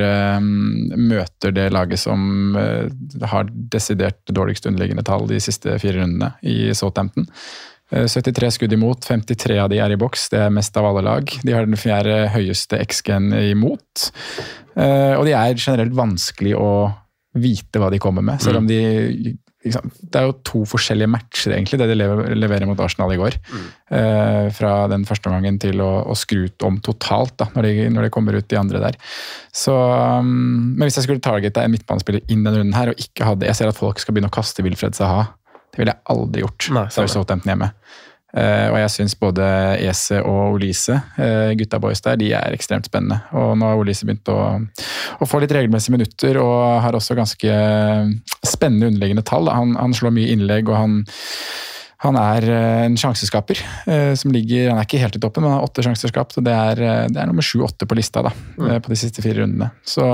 møter det laget som har desidert dårligst underliggende tall de siste 4 rundene i Southampton. 73 skudd imot, 53 av de er i boks, det er mest av alle lag. De har den 4. høyeste XG-en imot, og de er generelt vanskelig å vite hva de kommer med, selv om det er jo 2 forskjellige matcher egentlig, det de leverer mot Arsenal i går. Fra den første omgangen til å skru ut om totalt da, når de kommer ut de andre der. Så, men hvis jeg skulle targete en midtbanespiller inn den runden her, og ikke hadde, jeg ser at folk skal begynne å kaste Wilfred Zaha, det ville jeg aldri gjort før Southampton hjemme. Og jeg synes både Eze og Olise, gutta boys der, de er ekstremt spennende. Og nå har Olise begynt å få litt regelmessige minutter, og har også ganske spennende underliggende tall. Han slår mye innlegg, og han er en sjanseskaper som han er ikke helt i toppen, men han har 8 sjanser skapt, og det er nummer 7-8 på lista da, på de siste 4 rundene. Så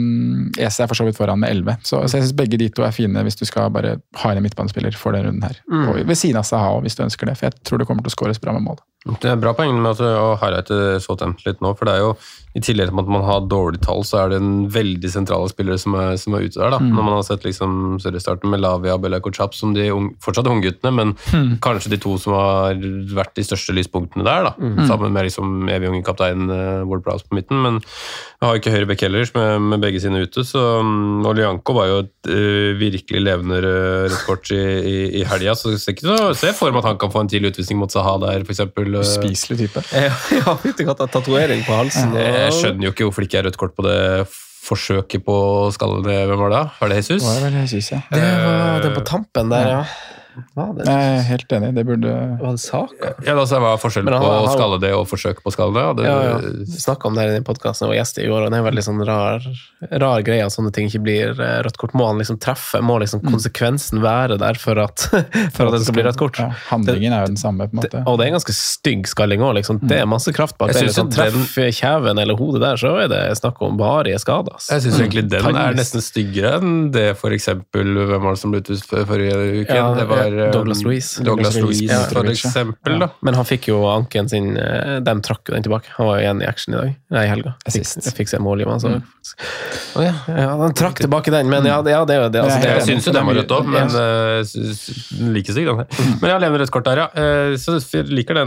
Eze er for så vidt foran med 11. Så jeg synes begge de 2 er fine hvis du skal bare ha en midtbanespiller for den runden her. Og ved siden av Zaha hvis du ønsker det, for jeg tror det kommer til å skåres bra med mål. Det er bra poeng med å highlighte Southampton litt nå, for det er jo i tillegg til at man har dårlige tall, så er det en veldig sentrale spillere som er ute der da. Når man har sett liksom seriestarten med Lavia og Bella Kochap som de fortsatt ungguttene, men kanskje de 2 som har vært de største lyspunktene der da, sammen med liksom evig unge kaptein Ward Prowse på midten, men jeg har ikke høyre bekk heller med begge sine ute, så Olianko var jo et virkelig levende rødt kort i helga, så jeg ser for meg at han kan få en tidlig utvisning mot Zaha der, for eksempel. Spiselig type. Ja, vet ikke at det er tatuering på halsen. Jeg skjønner jo ikke hvorfor det ikke er rødt kort på det forsøket på skallen. Hvem var det? Var det Jesus? Det var vel Jesus, ja. Det var den på tampen der, ja. Jeg er helt enig, det burde... Var det saker? Ja, da så var forskjell på å skalle det og forsøke på å skalle det. Vi snakket om det i podcasten og gjest i år, og det er veldig sånn rar greie at sånne ting ikke blir rødt kort. Må han liksom treffe, må liksom konsekvensen være der for at det skal bli rødt kort. Ja, handlingen er jo den samme på en måte. Og det er en ganske stygg skalling også, liksom. Det er masse kraft bak det. Liksom, treffer kjeven eller hodet der, så er det snakk om varige skader. Jeg synes egentlig den er nesten styggere enn det for eksempel, hvem var det som ble utvist forrige uke? Det var Douglas Luiz for eksempel da. Men han fikk jo anken sin, den trakk den tilbake, han var jo igjen i action i dag, i helga jeg fikk se mål i man han trakk tilbake den, men det er jo det altså, jeg synes jo den var rødt også, men like stygg den her, men jeg lever rødt kort der, så jeg liker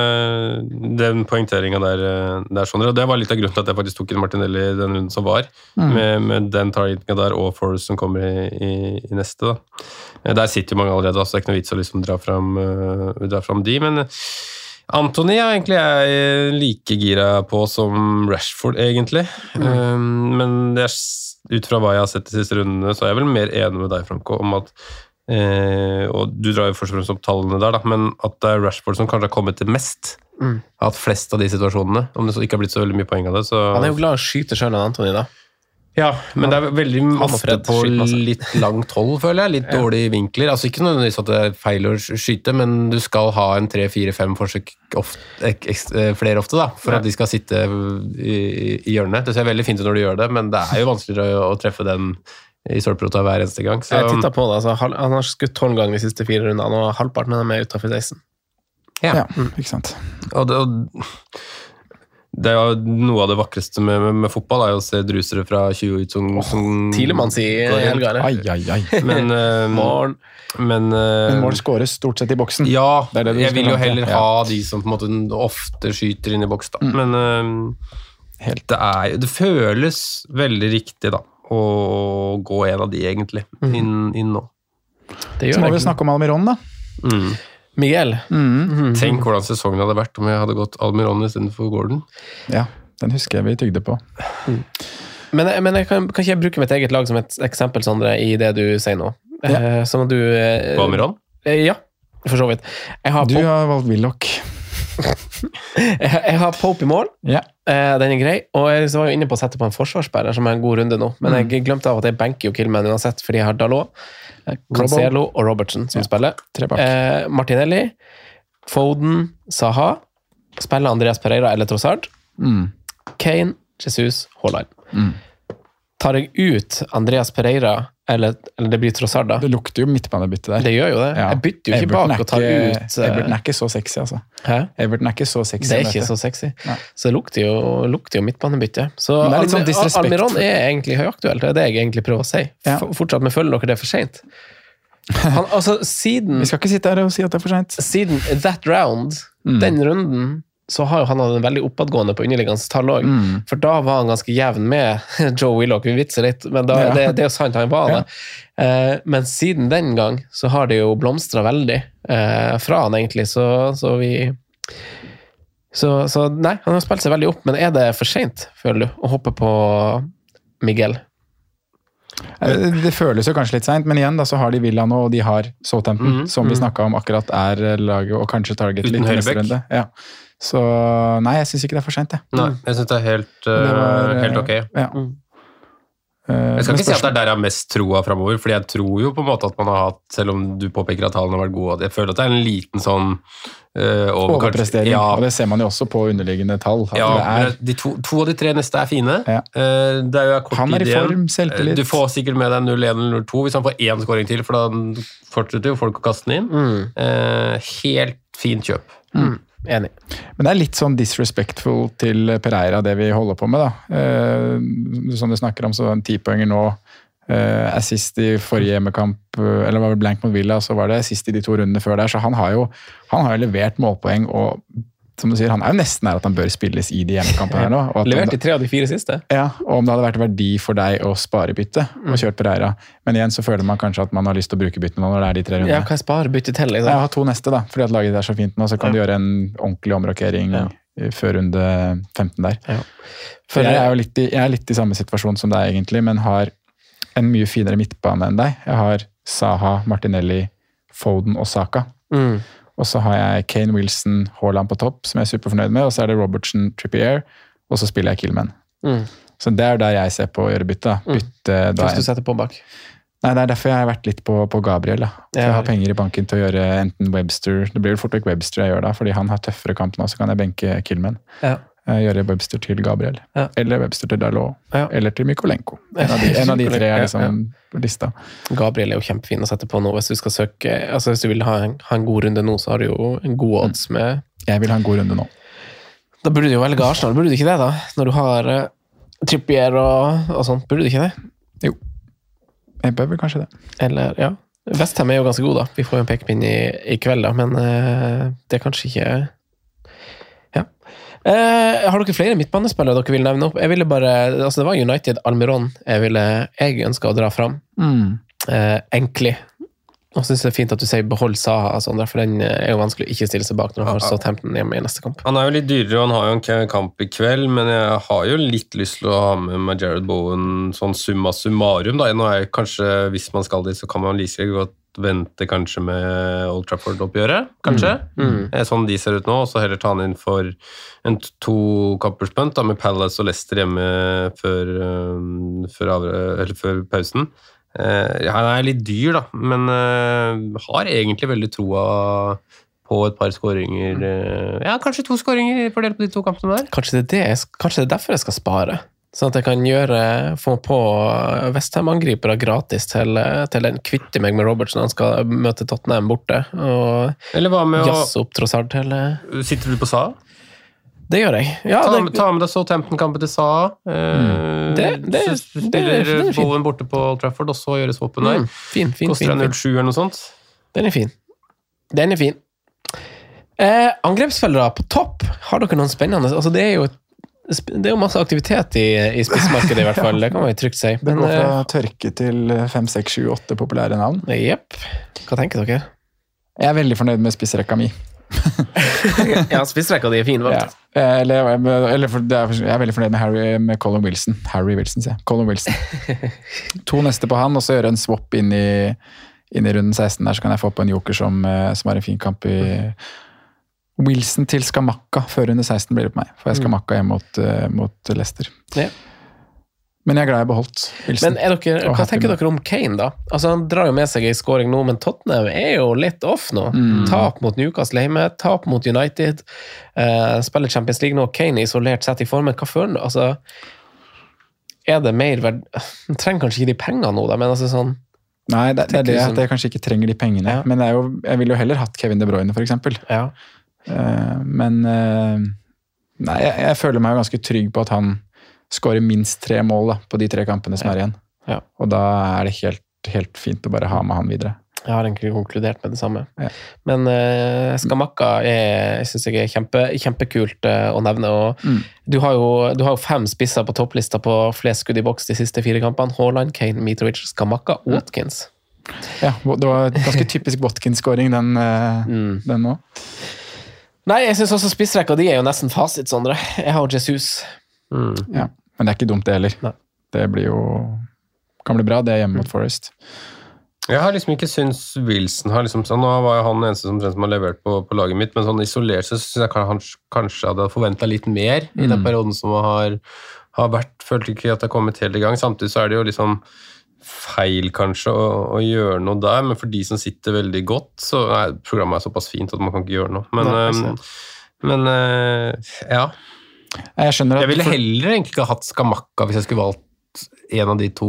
den poengteringen der sånn, og det var litt av grunnen til at jeg faktisk tok inn Martinelli i den runden som var, med den targetingen der og Forrest som kommer i neste da. Der sitter jo mange allerede, så det er ikke noe vits å liksom dra fram de, men Anthony er egentlig jeg like gira på som Rashford, egentlig. Men ut fra hva jeg har sett de siste rundene, så er jeg vel mer enig med deg, Franco, om at og du drar jo først og fremst opp tallene der, da, men at det er Rashford som kanskje har kommet til mest. Har hatt flest av de situasjonene, om det så ikke har blitt så veldig mye poeng av det. Så... Han er jo glad å skyte selv enn Anthony, da. Ja, men det er veldig ofte på litt langt hold, føler jeg. Litt dårlige vinkler. Altså ikke nødvendigvis at det er feil å skyte, men du skal ha en 3-4-5 forsøk flere ofte, da, for at de skal sitte i hjørnet. Det ser veldig fint ut når du gjør det, men det er jo vanskeligere å treffe den i stolperota hver eneste gang. Så... Jeg tittet på det, altså, han har skutt 12 ganger de siste 4 rundene, og halvparten av dem utenfor 16. Ja, ikke sant. Og det er jo noe av det vakreste med fotball, er jo å se drusere fra 20 ut som Tielemanns i Helgare. Men mål skåres stort sett i boksen. Ja, det jeg vil jo heller ha de som på en måte ofte skyter inn i boks, da. Men det føles veldig riktig, da, å gå en av de, egentlig, inn nå. Så må vi snakke om Almiron, da. Miguel. Tenk hvordan sesongen hadde vært om jeg hadde gått Almiron i stedet for Gordon. Ja, den husker jeg vi tygde på. Men jeg kan ikke jeg bruke mitt eget lag som et eksempel, Sondre, i det du sier nå? Sånn at du... På Almiron? Ja, for så vidt. Du har valgt Willoch. Jeg har Pope i mål. Den er grei. Og jeg var jo inne på å sette på en forsvarsspiller som er en god runde nå. Men jeg glemte av at jeg banker jo Killman uansett, fordi jeg har Dalot, Cancelo og Robertson som spiller. Martinelli, Foden, Zaha, spiller Andreas Pereira eller Trossard. Kane, Jesus, Haaland. Tar jeg ut Andreas Pereira eller det blir Trossard da. Det lukter jo midtbanebytte der. Det gjør jo det. Ja. Jeg bytter jo ikke bak og tar ut... Everton er ikke så sexy, altså. Hæ? Everton er ikke så sexy. Det er ikke så sexy. Nei. Så det lukter jo midtbanebytte. Så sånn Almiron er egentlig høyaktuelt. Det er det jeg egentlig prøver å si. Ja. Fortsatt, men føler dere det er for sent? Siden... Vi skal ikke sitte her og si at det er for sent. Siden that round, den runden, så har jo han hatt en veldig oppadgående på underliggende tall også. For da var han ganske jevn med Joe Willoch, vi vitser litt, men det er jo sant han var det. Men siden den gang så har det jo blomstret veldig fra han egentlig, så nei, han har spilt seg veldig opp, men er det for sent, føler du, å hoppe på Miguel? Det føles jo kanskje litt sent, men igjen da, så har de Villa nå, og de har Southampton, som vi snakket om akkurat er laget, og kanskje target litt i neste runde. Ja. Så nei, jeg synes ikke det er for sent, jeg. Nei, jeg synes det er helt ok. Ja. Jeg skal ikke si at det er der jeg har mest troa fremover, fordi jeg tror jo på en måte at man har hatt, selv om du påpeker at tallene har vært gode, jeg føler at det er en liten sånn overprestering, og det ser man jo også på underliggende tall. De to av de 3 neste er fine. Det er jo kort han er i form, selvtillit. Du får sikkert med deg 0-1 eller 0-2 hvis han får 1 scoring til, for da fortsetter jo folk å kaste den inn. Helt fint kjøp. Enig. Men det er litt sånn disrespectful til Pereira, det vi holder på med da. Som du snakker om, så en 10-poenger nå, assist i forrige hjemmekamp, eller var det blank mot Villa, så var det assist i de 2 rundene før der, så han har jo levert målpoeng, og som du sier, han er jo nesten her at han bør spilles i de hjemmekampene her nå. Levert i 3 av de 4 siste. Ja, og om det hadde vært verdi for deg å spare bytte og kjørt Pereira. Men igjen så føler man kanskje at man har lyst til å bruke byttene når det er de 3 rundene. Ja, kan jeg spare bytte til? Liksom? Jeg har 2 neste da, fordi at laget er så fint nå, så kan du gjøre en ordentlig omrokering før runde 15 der. Ja. For jeg er litt i samme situasjon som deg egentlig, men har en mye finere midtbane enn deg. Jeg har Zaha, Martinelli, Foden og Saka. Og så har jeg Kane, Wilson, Haaland på topp, som jeg er superfornøyd med, og så er det Robertson, Trippier, og så spiller jeg Killman. Så det er der jeg ser på å gjøre bytte. Først du setter på bak? Nei, det er derfor jeg har vært litt på Gabriel. Da. Jeg har penger i banken til å gjøre enten Webster, det blir jo fort vekk Webster jeg gjør da, fordi han har tøffere kamp nå, så kan jeg benke Killman. Gjøre Webster til Gabriel, eller Webster til Dalot, eller til Mykolenko. En av de 3 er liksom lista. Gabriel er jo kjempefin å sette på nå, hvis du skal søke, altså hvis du vil ha en god runde nå, så har du jo en god odds med... Jeg vil ha en god runde nå. Da burde du jo velge Arsenal, burde du ikke det da? Når du har Trippier og sånt, burde du ikke det? Jo, jeg bør vel kanskje det. Eller, ja. West Ham er jo ganske god da, vi får jo en pekepinn i kveld da, men det er kanskje ikke... har dere flere midtbanespillere dere vil nevne opp? Jeg ville bare, altså det var United Almiron jeg ønsket å dra fram. Enkli. Og jeg synes det fint at du sier behold Zaha, Sondre, for den jo vanskelig å ikke stille seg bak når han har Southampton hjemme i neste kamp. Han jo litt dyrere, og han har jo en kamp i kveld, men jeg har jo litt lyst til å ha med meg Jared Bowen sånn summa summarum. Da. Nå kanskje, hvis man skal dit, så kan man like godt vente kanskje med Old Trafford-oppgjøret, kanskje. Sånn de ser ut nå, og så heller ta han inn for en 2 kampers punt, da, med Palace og Leicester hjemme før pausen. Han litt dyr, da, men har egentlig veldig troa på et par skåringer. Ja, kanskje 2 skåringer fordelt på de 2 kampene der. Kanskje det er derfor jeg skal spare. Sånn at jeg kan få på Westham-angripere gratis til den kvitter meg med Robertson. Han skal møte Tottenham borte. Eller hva med jazze opp trossart til... Sitter du på Sa? Det gjør jeg. Ja, ta med deg Southampton-kampen til Sa. Spiller Bowen borte på Old Trafford, og så gjøres swappen der. Fin. Koster en 0,7 eller noe sånt. Den er fin. Angrepsfølgere på topp. Har dere noen spennende? Altså, det er jo masse aktivitet i spissmarkedet i hvert fall, det kan man jo trygt si. Det går fra tørke til 5, 6, 7, 8 populære navn. Jepp. Hva tenker dere? Jeg er veldig fornøyd med spissrekka mi. Ja, spissrekka di er fin, valgt. Ja. Jeg er veldig fornøyd med Colin Wilson. Colin Wilson. 2 neste på han, og så gjøre en swap inn i runden 16 der, så kan jeg få på en joker som har en fin kamp i Wilson til Skamakka før runde 16 blir det på meg, for jeg Skamakka hjem mot Leicester. Ja. Men jeg er glad jeg beholdt Wilson. Men hva tenker dere om Kane da? Altså han drar jo med seg en scoring nå, men Tottenham er jo litt off nå. Tap mot Newcastle hjemme, tap mot United, spiller Champions League nå, Kane isolert sett i formen. Hva føler du? Altså, det mer han trenger kanskje ikke de pengene nå da, men altså sånn... Nei, det er det at jeg kanskje ikke trenger de pengene, men jeg ville jo heller hatt Kevin De Bruyne for eksempel. Ja. Men nei, jeg føler meg ganske trygg på at han skårer minst 3 mål da, på de 3 kampene som er igjen. Ja. Og da er det helt fint å bare ha med han videre. Jeg har egentlig konkludert med det samme. Ja. Men Skamakka jeg synes jeg kjempekult å nevne. Og du har jo 5 spisser på topplista på flest skudd i boks de siste 4 kampene. Haaland, Kane, Mitrovic, Skamakka, Watkins. Ja, det var ganske typisk Watkins-skåring den nå. Nei, jeg synes også spissrekka de er jo nesten fasit, Sondre. Jeg har Jesus. Ja, men det er ikke dumt det heller. Nei. Det kan bli bra, det hjemme mot Forest. Jeg har liksom ikke syntes Wilson har liksom sånn, nå var jo han den eneste som har levert på laget mitt, men sånn isolert så synes jeg han kanskje hadde forventet litt mer i den perioden som har vært, følte ikke at det har kommet helt i gang, samtidig så er det jo liksom feil kanskje å gjøre noe der, men for de som sitter veldig godt, så programmet er såpass fint at man kan ikke gjøre noe, men ja. Jeg skjønner at... Jeg ville heller egentlig ikke hatt Skamakka hvis jeg skulle valgt en av de 2,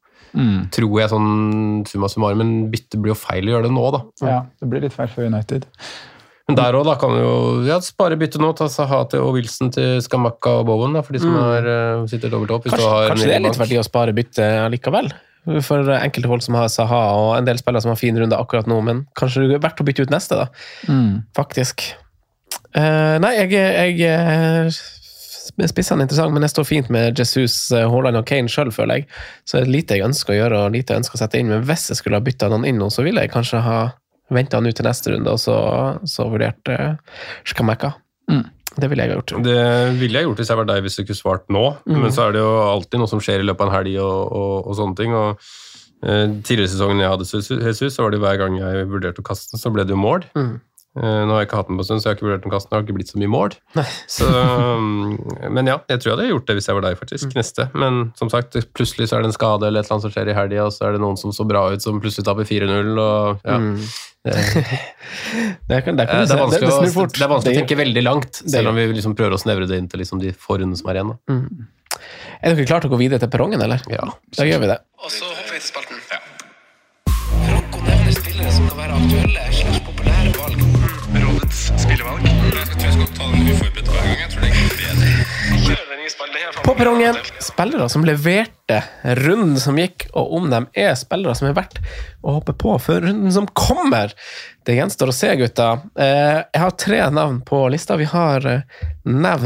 tror jeg sånn summa summarum, men bytte blir jo feil å gjøre det nå da. Ja, det blir litt feil for United. Men der også da kan du jo spare bytte nå, ta Zaha til og Wilson til Skamakka og Bowen da, for de som sitter dobbelt opp. Kanskje det er litt verdi å spare bytte likevel? For enkelte folk som har Zaha og en del spillere som har fin runde akkurat nå, men kanskje det er verdt å bytte ut neste da, faktisk. Nei, jeg spissene er interessant, men jeg står fint med Jesus, Haaland og Kane selv, føler jeg. Så det lite jeg ønsker å gjøre, og lite jeg ønsker å sette inn, men hvis jeg skulle ha byttet noen inn nå, så ville jeg kanskje ha ventet han ut til neste runde, og så vurdert Skamakka. Det ville jeg ha gjort. Det ville jeg gjort hvis jeg var deg, hvis du ikke svart nå, men så er det jo alltid noe som skjer i løpet av en helg og sånne ting, og tidligere sesongen jeg hadde Jesus, så var det hver gang jeg vurderte å kaste den, så ble det jo mål. Nå har jeg ikke hatt den på stund, så jeg har ikke vurdert den kasten, det har ikke blitt så mye mål. Så, men ja, jeg tror jeg hadde gjort det hvis jeg var deg faktisk, neste. Men som sagt, plutselig så er det en skade eller et eller annet som skjer i helgen, og så er det noen som så bra ut, som plutselig taper 4-0, og ja. Det er vanskelig å tenke veldig langt, selv om vi liksom prøver å snevre det inn til liksom de forrundene som er igjen. Er dere klart å gå videre til perrongen, eller? Ja. Da gjør vi det. Og så hopper vi til spalten. Franco nevner spillere som kan være aktuelle / populære valg. Rådets spillevalg. Jeg tror jeg skal ta den uforberedt hver gang. Jeg tror det er bedre. På perrongen, spillere som leverte runden som gikk, og om de er spillere som er verdt å hoppe på før runden som kommer. Det gjenstår å se, gutta. Jeg har 3 navn på lista. Vi har nevnt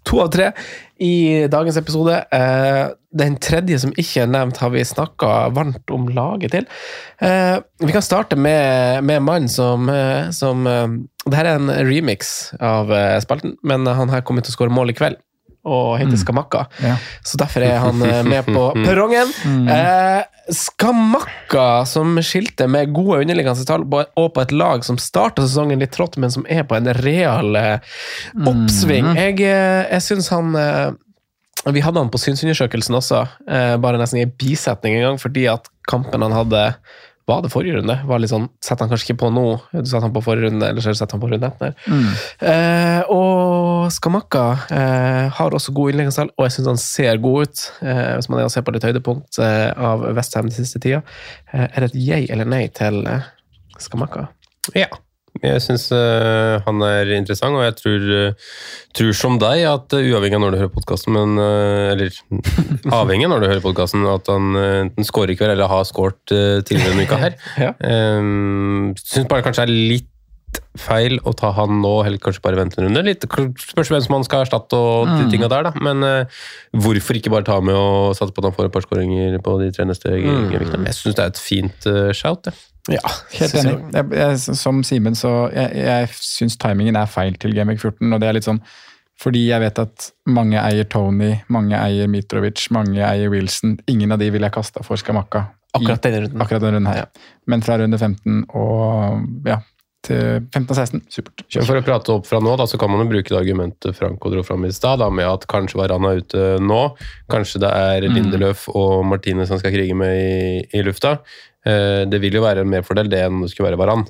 2 av 3 i dagens episode. Den tredje som ikke nevnt har vi snakket varmt om laget til. Vi kan starte med mannen som det her en remix av spalten, men han her kommer til å skåre mål i kveld. Og heter Skamakka. Ja. Så derfor er han med på perrongen. Skamakka som skilte med gode underliggende tall og på et lag som startet sesongen litt trått, men som er på en real oppsving. Jeg synes han vi hadde han på synsundersøkelsen også, bare nesten i en bisetning en gang, fordi at kampen han hadde var det forrige runde? Var litt sånn, setter han kanskje ikke på nå, du satte han på forrige runde, eller så setter han på runde etter. Og Skamakka har også god innleggingstall, og jeg synes han ser god ut, hvis man ser på litt høydepunkt av West Ham de siste tida. Er det et jeg eller nei til Skamakka? Ja. Jeg synes han er interessant, og jeg tror som deg at uavhengig av når du hører podcasten, eller avhengig av når du hører podcasten, at han skårer i kveld, eller har skåret tidligere denne uka her. Ja. Synes bare kanskje er litt feil å ta han nå, eller kanskje bare vente en runde. Litt spørs hvem som han skal erstatte og de tingene der, da. Men hvorfor ikke bare ta med og satse på at han får et par skåringer på de 3 neste gamevikene? Jeg synes det er et fint shout, det. Ja, helt enig. Som Simen, så jeg synes timingen er feil til Game Week 14, og det er litt sånn, fordi jeg vet at mange eier Tony, mange eier Mitrovic, mange eier Wilson, ingen av de vil jeg kaste for Skamakka. Akkurat den runden her. Ja. Men fra runde 15 og til 15-16, supert. For å prate opp fra nå, da, så kan man jo bruke det argumentet Franco dro fram i sted, da, med at kanskje Varane er ute nå, kanskje det er Lindeløf og Martinez som skal krige med i lufta. Det vil jo være en merfordel det enn det skulle være Varane.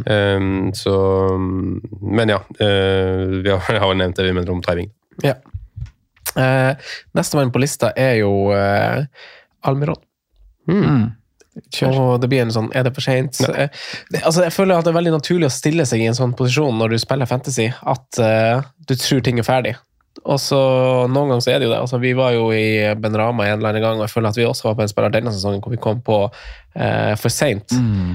Men ja, vi har nevnt det vi mener om timing. Ja. Neste mann på lista er jo Almiron. Og det blir en sånn, er det for sent? Altså, jeg føler at det er veldig naturlig å stille seg i en sånn posisjon når du spiller fantasy, at du tror ting er ferdig. Og så noen ganger så er det jo det. Altså, vi var jo i Benrahma en eller annen gang, og jeg føler at vi også var på en spiller denne sesongen hvor vi kom på for sent.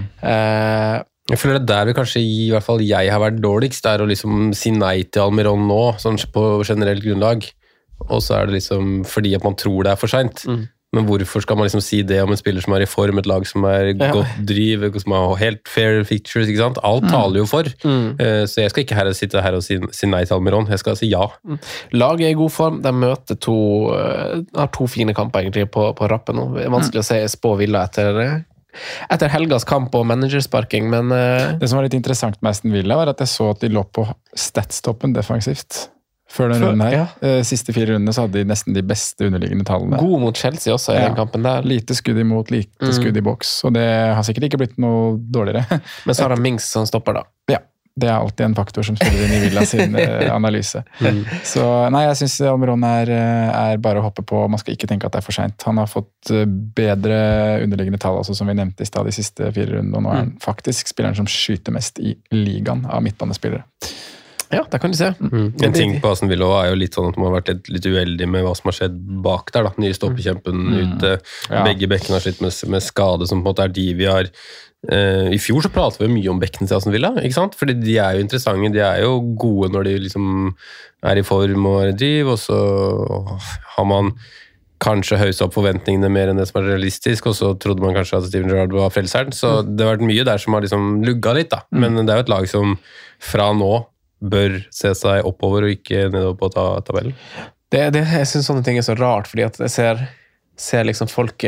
Jeg føler det der vi kanskje i hvert fall jeg har vært dårligst, det er å liksom si nei til Almiron nå, sånn på generelt grunnlag. Og så er det liksom fordi at man tror det er for sent. Men hvorfor skal man liksom si det om en spiller som er i form, et lag som er godt driv, som har helt fair fictures, ikke sant? Alt taler jo for. Så jeg skal ikke sitte her og si nei til Almiron, jeg skal si ja. Laget er i god form, de møter har 2 fine kamper egentlig på rappen nå. Det er vanskelig å spå Villa etter helgas kamp og managersparking, men det som var litt interessant med Aston Villa var at jeg så at de lå på statstoppen defensivt. Før den runden her. Siste 4 rundene så hadde de nesten de beste underliggende tallene. God mot Chelsea også i den kampen der. Lite skudd imot, lite skudd i boks, og det har sikkert ikke blitt noe dårligere. Men så har han Mings som stopper da. Ja, det er alltid en faktor som spiller inn i Villa sin analyse. Så nei, jeg synes Almiron er bare å hoppe på, man skal ikke tenke at det er for sent. Han har fått bedre underliggende tall, altså, som vi nevnte i stad de siste 4 rundene, og nå er han faktisk spilleren som skyter mest i ligaen av midtbanespillere. Ja, det kan du se. En ting på Aston Villa er jo litt sånn at man har vært litt uheldig med hva som har skjedd bak der, da. Nye stoppekjempen ute, begge bekkene har slitt med skade som på en måte er de vi har. I fjor så pratet vi mye om bekkene til Aston Villa, ikke sant? Fordi de er jo interessante, de er jo gode når de liksom er i form og er i driv, og så har man kanskje høyst opp forventningene mer enn det som er realistisk, og så trodde man kanskje at Steven Gerrard var frelseren, så det har vært mye der som har liksom lugget litt, da. Men det er jo et lag som fra nå bør se seg oppover og ikke nedover på tabellen. Jeg synes sånne ting er så rart, fordi at jeg ser liksom folk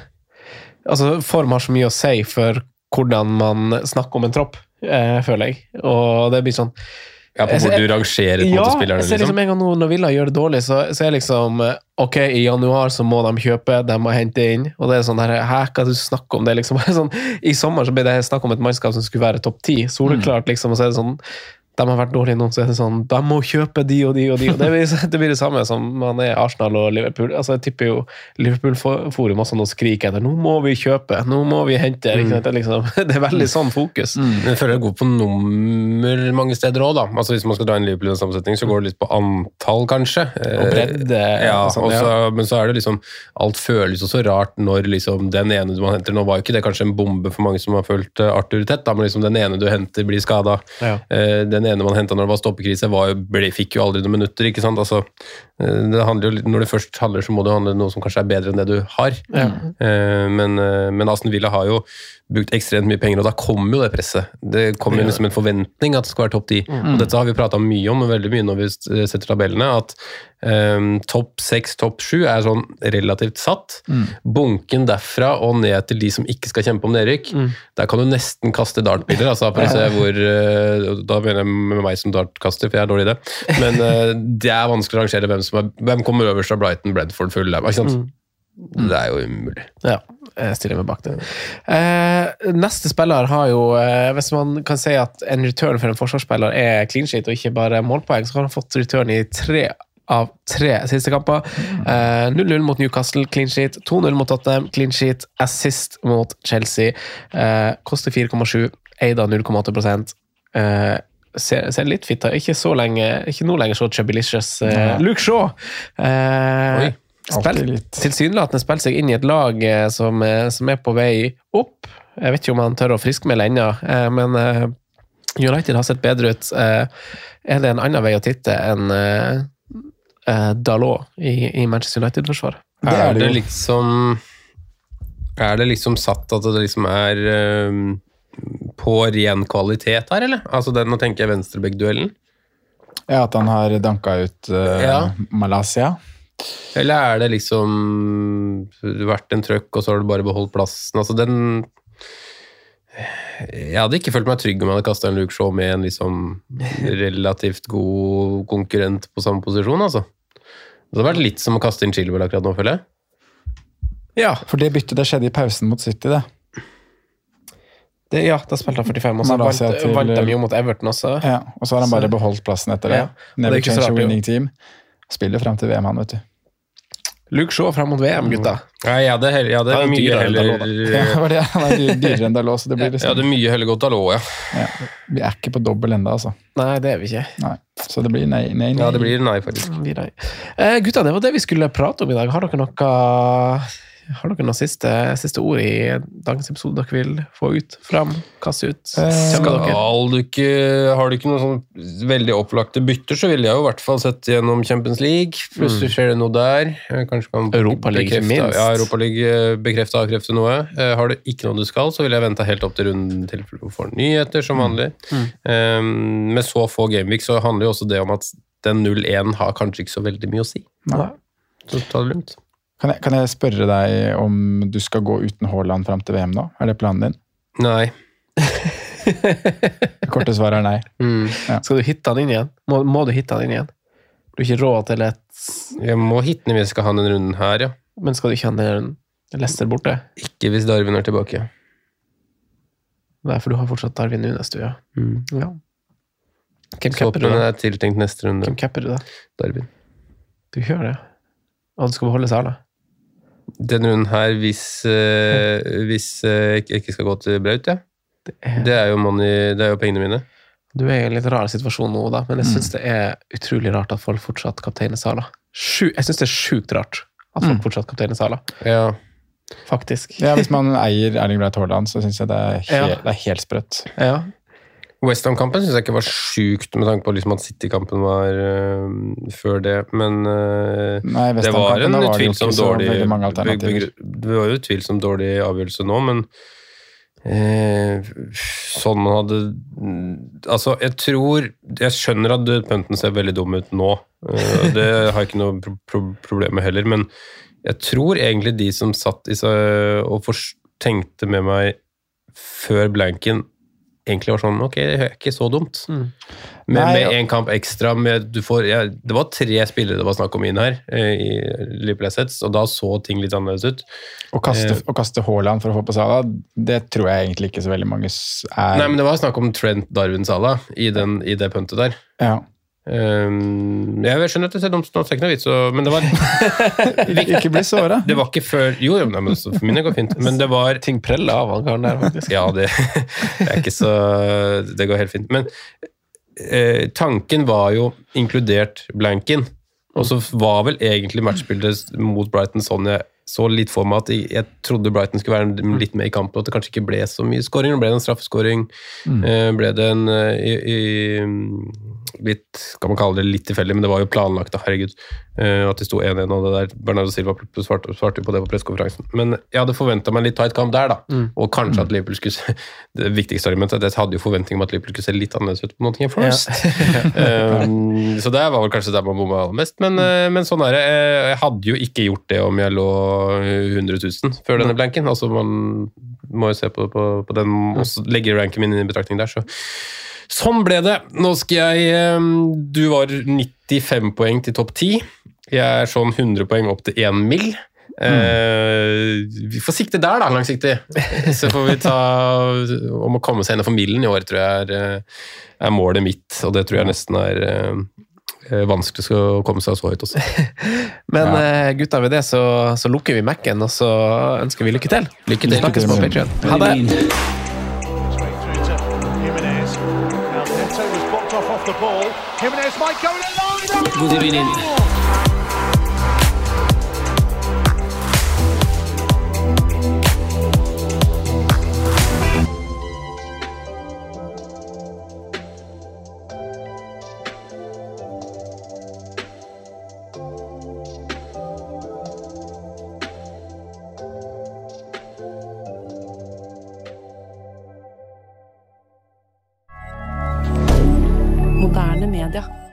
altså form har så mye å si for hvordan man snakker om en tropp, føler jeg, og det blir sånn Ja, på hvor du rangerer på spillerne, jeg ser liksom en gang nå, når Villa gjør det dårlig, så er liksom, ok, i januar så må de kjøpe, de må hente inn, og det er sånn her, hva du snakker om det, liksom, sånn, i sommer så ble det snakk om et mannskap som skulle være topp 10, soleklart, liksom, og så er det sånn, de har vært dårlige nå, så er det sånn, de må kjøpe de og de og de, og det blir det samme som man er Arsenal og Liverpool. Altså, jeg tipper jo Liverpool-forum også nå skriker etter, nå må vi kjøpe, nå må vi hente, det er veldig sånn fokus. Jeg føler det går på nummer mange steder også da, altså hvis man skal dra en Liverpool i en sammensetning, så går det litt på antall kanskje. Og bredde. Ja, men så er det liksom, alt føles også rart når liksom den ene du man henter, nå var jo ikke det kanskje en bombe for mange som har følt Arthur tett, da, men liksom den ene du henter blir skadet. Den ene man hentet når det var stoppekrise, fikk jo aldri noen minutter, ikke sant? Altså, det handler jo, når det først handler, så må det handle om noe som kanskje er bedre enn det du har. Men Aston Villa har jo brukt ekstremt mye penger, og da kommer jo det presset. Det kommer jo liksom en forventning at det skal være topp 10. Og dette har vi pratet mye om, og veldig mye når vi setter tabellene, at topp 6, topp 7 er sånn relativt satt. Bunken derfra og ned til de som ikke skal kjempe om nedrykk, der kan du nesten kaste dartbiler, altså for å se hvor, da mener jeg med meg som dartkaster, for jeg er dårlig i det, men det er vanskelig å rangere hvem kommer øverst av Brighton, Brentford, Fulham, ikke sant? Det er jo umulig. Ja, jeg stiller meg bak det. Neste spiller har jo, hvis man kan si at en return for en forsvarsspiller er clean sheet og ikke bare målpoeng, så har han fått return i 3 av 3 siste kamper. 0-0 mot Newcastle, clean sheet. 2-0 mot Tottenham, clean sheet. Assist mot Chelsea. Koster 4,7. Eida 0,8%. Ser litt fitt ut. Ikke noe lenger så Chubbylicious. Luke Shaw! Tilsynelatende spiller seg inn i et lag som er på vei opp. Jeg vet ikke om han tør å friskmelde ennå, men United har sett bedre ut. Er det en annen vei å titte enn Dalot i Manchester United-forsvar? Er det liksom satt at det liksom er på ren kvalitet her, eller? Altså nå tenker jeg Venstrebekk-duellen. Ja, at han har danket ut Malaysia. Eller er det liksom vært en trøkk, og så har du bare beholdt plassen? Altså jeg hadde ikke følt meg trygg om jeg hadde kastet en Luke Shaw med en liksom relativt god konkurrent på samme posisjon, altså. Det hadde vært litt som å kaste inn Chilwell akkurat nå, føler jeg. Ja, for det byttet det skjedde i pausen mot City, det. Ja, da spilte han 45, og så vant de jo mot Everton også. Ja, og så har han bare beholdt plassen etter det. Never change a winning team. Spiller frem til VM, han, vet du. Luke Shaw frem mot VM, gutta. Ja, jeg hadde mye heller... Han er dyrere enn Dalot, så det blir liksom... Jeg hadde mye heller gått Dalot, ja. Vi er ikke på dobbel enda, altså. Nei, det er vi ikke. Nei, så det blir nei. Ja, det blir nei, faktisk. Gutta, det var det vi skulle prate om i dag. Har dere noen siste ord i dagens episode dere vil få ut, fram, kaste ut? Har du ikke noen sånn veldig opplagte bytter, så ville jeg jo i hvert fall sett gjennom Champions League. Plutselig skjer det noe der. Kanskje kan Europa League minst. Ja, Europa League bekrefte og avkrefte noe. Har du ikke noe du skal, så vil jeg vente helt opp til runden til for nyheter som vanlig. Med så få gameweek så handler jo også det om at den 0-1 har kanskje ikke så veldig mye å si. Nei. Så ta det rundt. Kan jeg spørre deg om du skal gå uten Haaland frem til VM nå? Er det planen din? Nei. Korte svar er nei. Ja. Skal du hitte han inn igjen? Må du hitte han inn igjen? Du har ikke råd til Jeg må hitte den hvis jeg skal ha den runden her, ja. Men skal du ikke ha den runden? Leicester borte? Ikke hvis Darwin er tilbake. Nei, for du har fortsatt Darwin Nunes, du, ja. Ja. Hvem capper du da? Er tiltenkt neste runde. Hvem capper du da? Darwin. Du gjør det? Og du skal beholde Salah? Den runden her, hvis jeg ikke skal gå til Braut, ja. Det er jo pengene mine. Du er i en litt rar situasjon nå, da, men jeg synes det er utrolig rart at folk fortsatt kapteiner Salah. Jeg synes det er sjukt rart at folk fortsatt kapteiner Salah. Ja. Faktisk. Ja, hvis man eier Erling Braut Haaland, så synes jeg det er helt sprøtt. Ja. West Ham-kampen synes jeg ikke var sykt med tanke på liksom at City-kampen var før det, men nei, det var en utvilsomt dårlig det var jo utvilsomt dårlig avgjørelse nå, men sånn man hadde altså jeg skjønner at punten ser veldig dum ut nå, det har jeg ikke noe problem med heller, men jeg tror egentlig de som satt i seg og tenkte med meg før blanken egentlig var sånn, ok, det er ikke så dumt. Med en kamp ekstra, det var 3 spillere det var snakk om inn her, i Liverpool Assets, og da så ting litt annerledes ut. Å kaste Haaland for å få på Salah, det tror jeg egentlig ikke så veldig mange er... Nei, men det var snakk om Trent, Darwin, Salah i det puntet der. Ja. Jeg skjønner at det ser dumt ut, ikke noe vits, men det var ikke bli såret. Det var ikke før men for min går fint, men det var ting preller av han kan der faktisk. Ja, det er ikke så det går helt fint, men tanken var jo inkludert blanken, og så var vel egentlig matchbildet mot Brighton sånn jeg så litt for meg at jeg trodde Brighton skulle være litt med i kampen, og at det kanskje ikke ble så mye scoring. Det ble en straffeskåring, ble det en litt, kan man kalle det litt tilfeldig, men det var jo planlagt da, herregud, at det sto 1-1, og det der Bernardo Silva svarte på det på pressekonferansen. Men jeg hadde forventet meg en litt tight kamp der da, og kanskje at Liverpool skulle, det viktigste argumentet, at jeg hadde jo forventning om at Liverpool skulle se litt annerledes ut på Nottingham Forest. Så det var vel kanskje der man bommet aller mest, men sånn er det. Jeg hadde jo ikke gjort det om jeg lå 100 000 før denne blanken, altså man må jo se på den, og legge ranken min inn i betraktning der, så sånn ble det. Nå skal jeg, du var 95 poeng til topp 10, jeg er sånn 100 poeng opp til 1 mil. Vi får sikte der da, langsiktig. Så får vi ta om å komme seg innenfor milen i år, tror jeg er målet mitt, og det tror jeg nesten er vanskelig å komme seg så høyt også. Men gutta, ved det så lukker vi Mac-en, og så ønsker vi lykke til. Lykke til. Snakkes på Patreon. Ha det! God evening. Moderne media.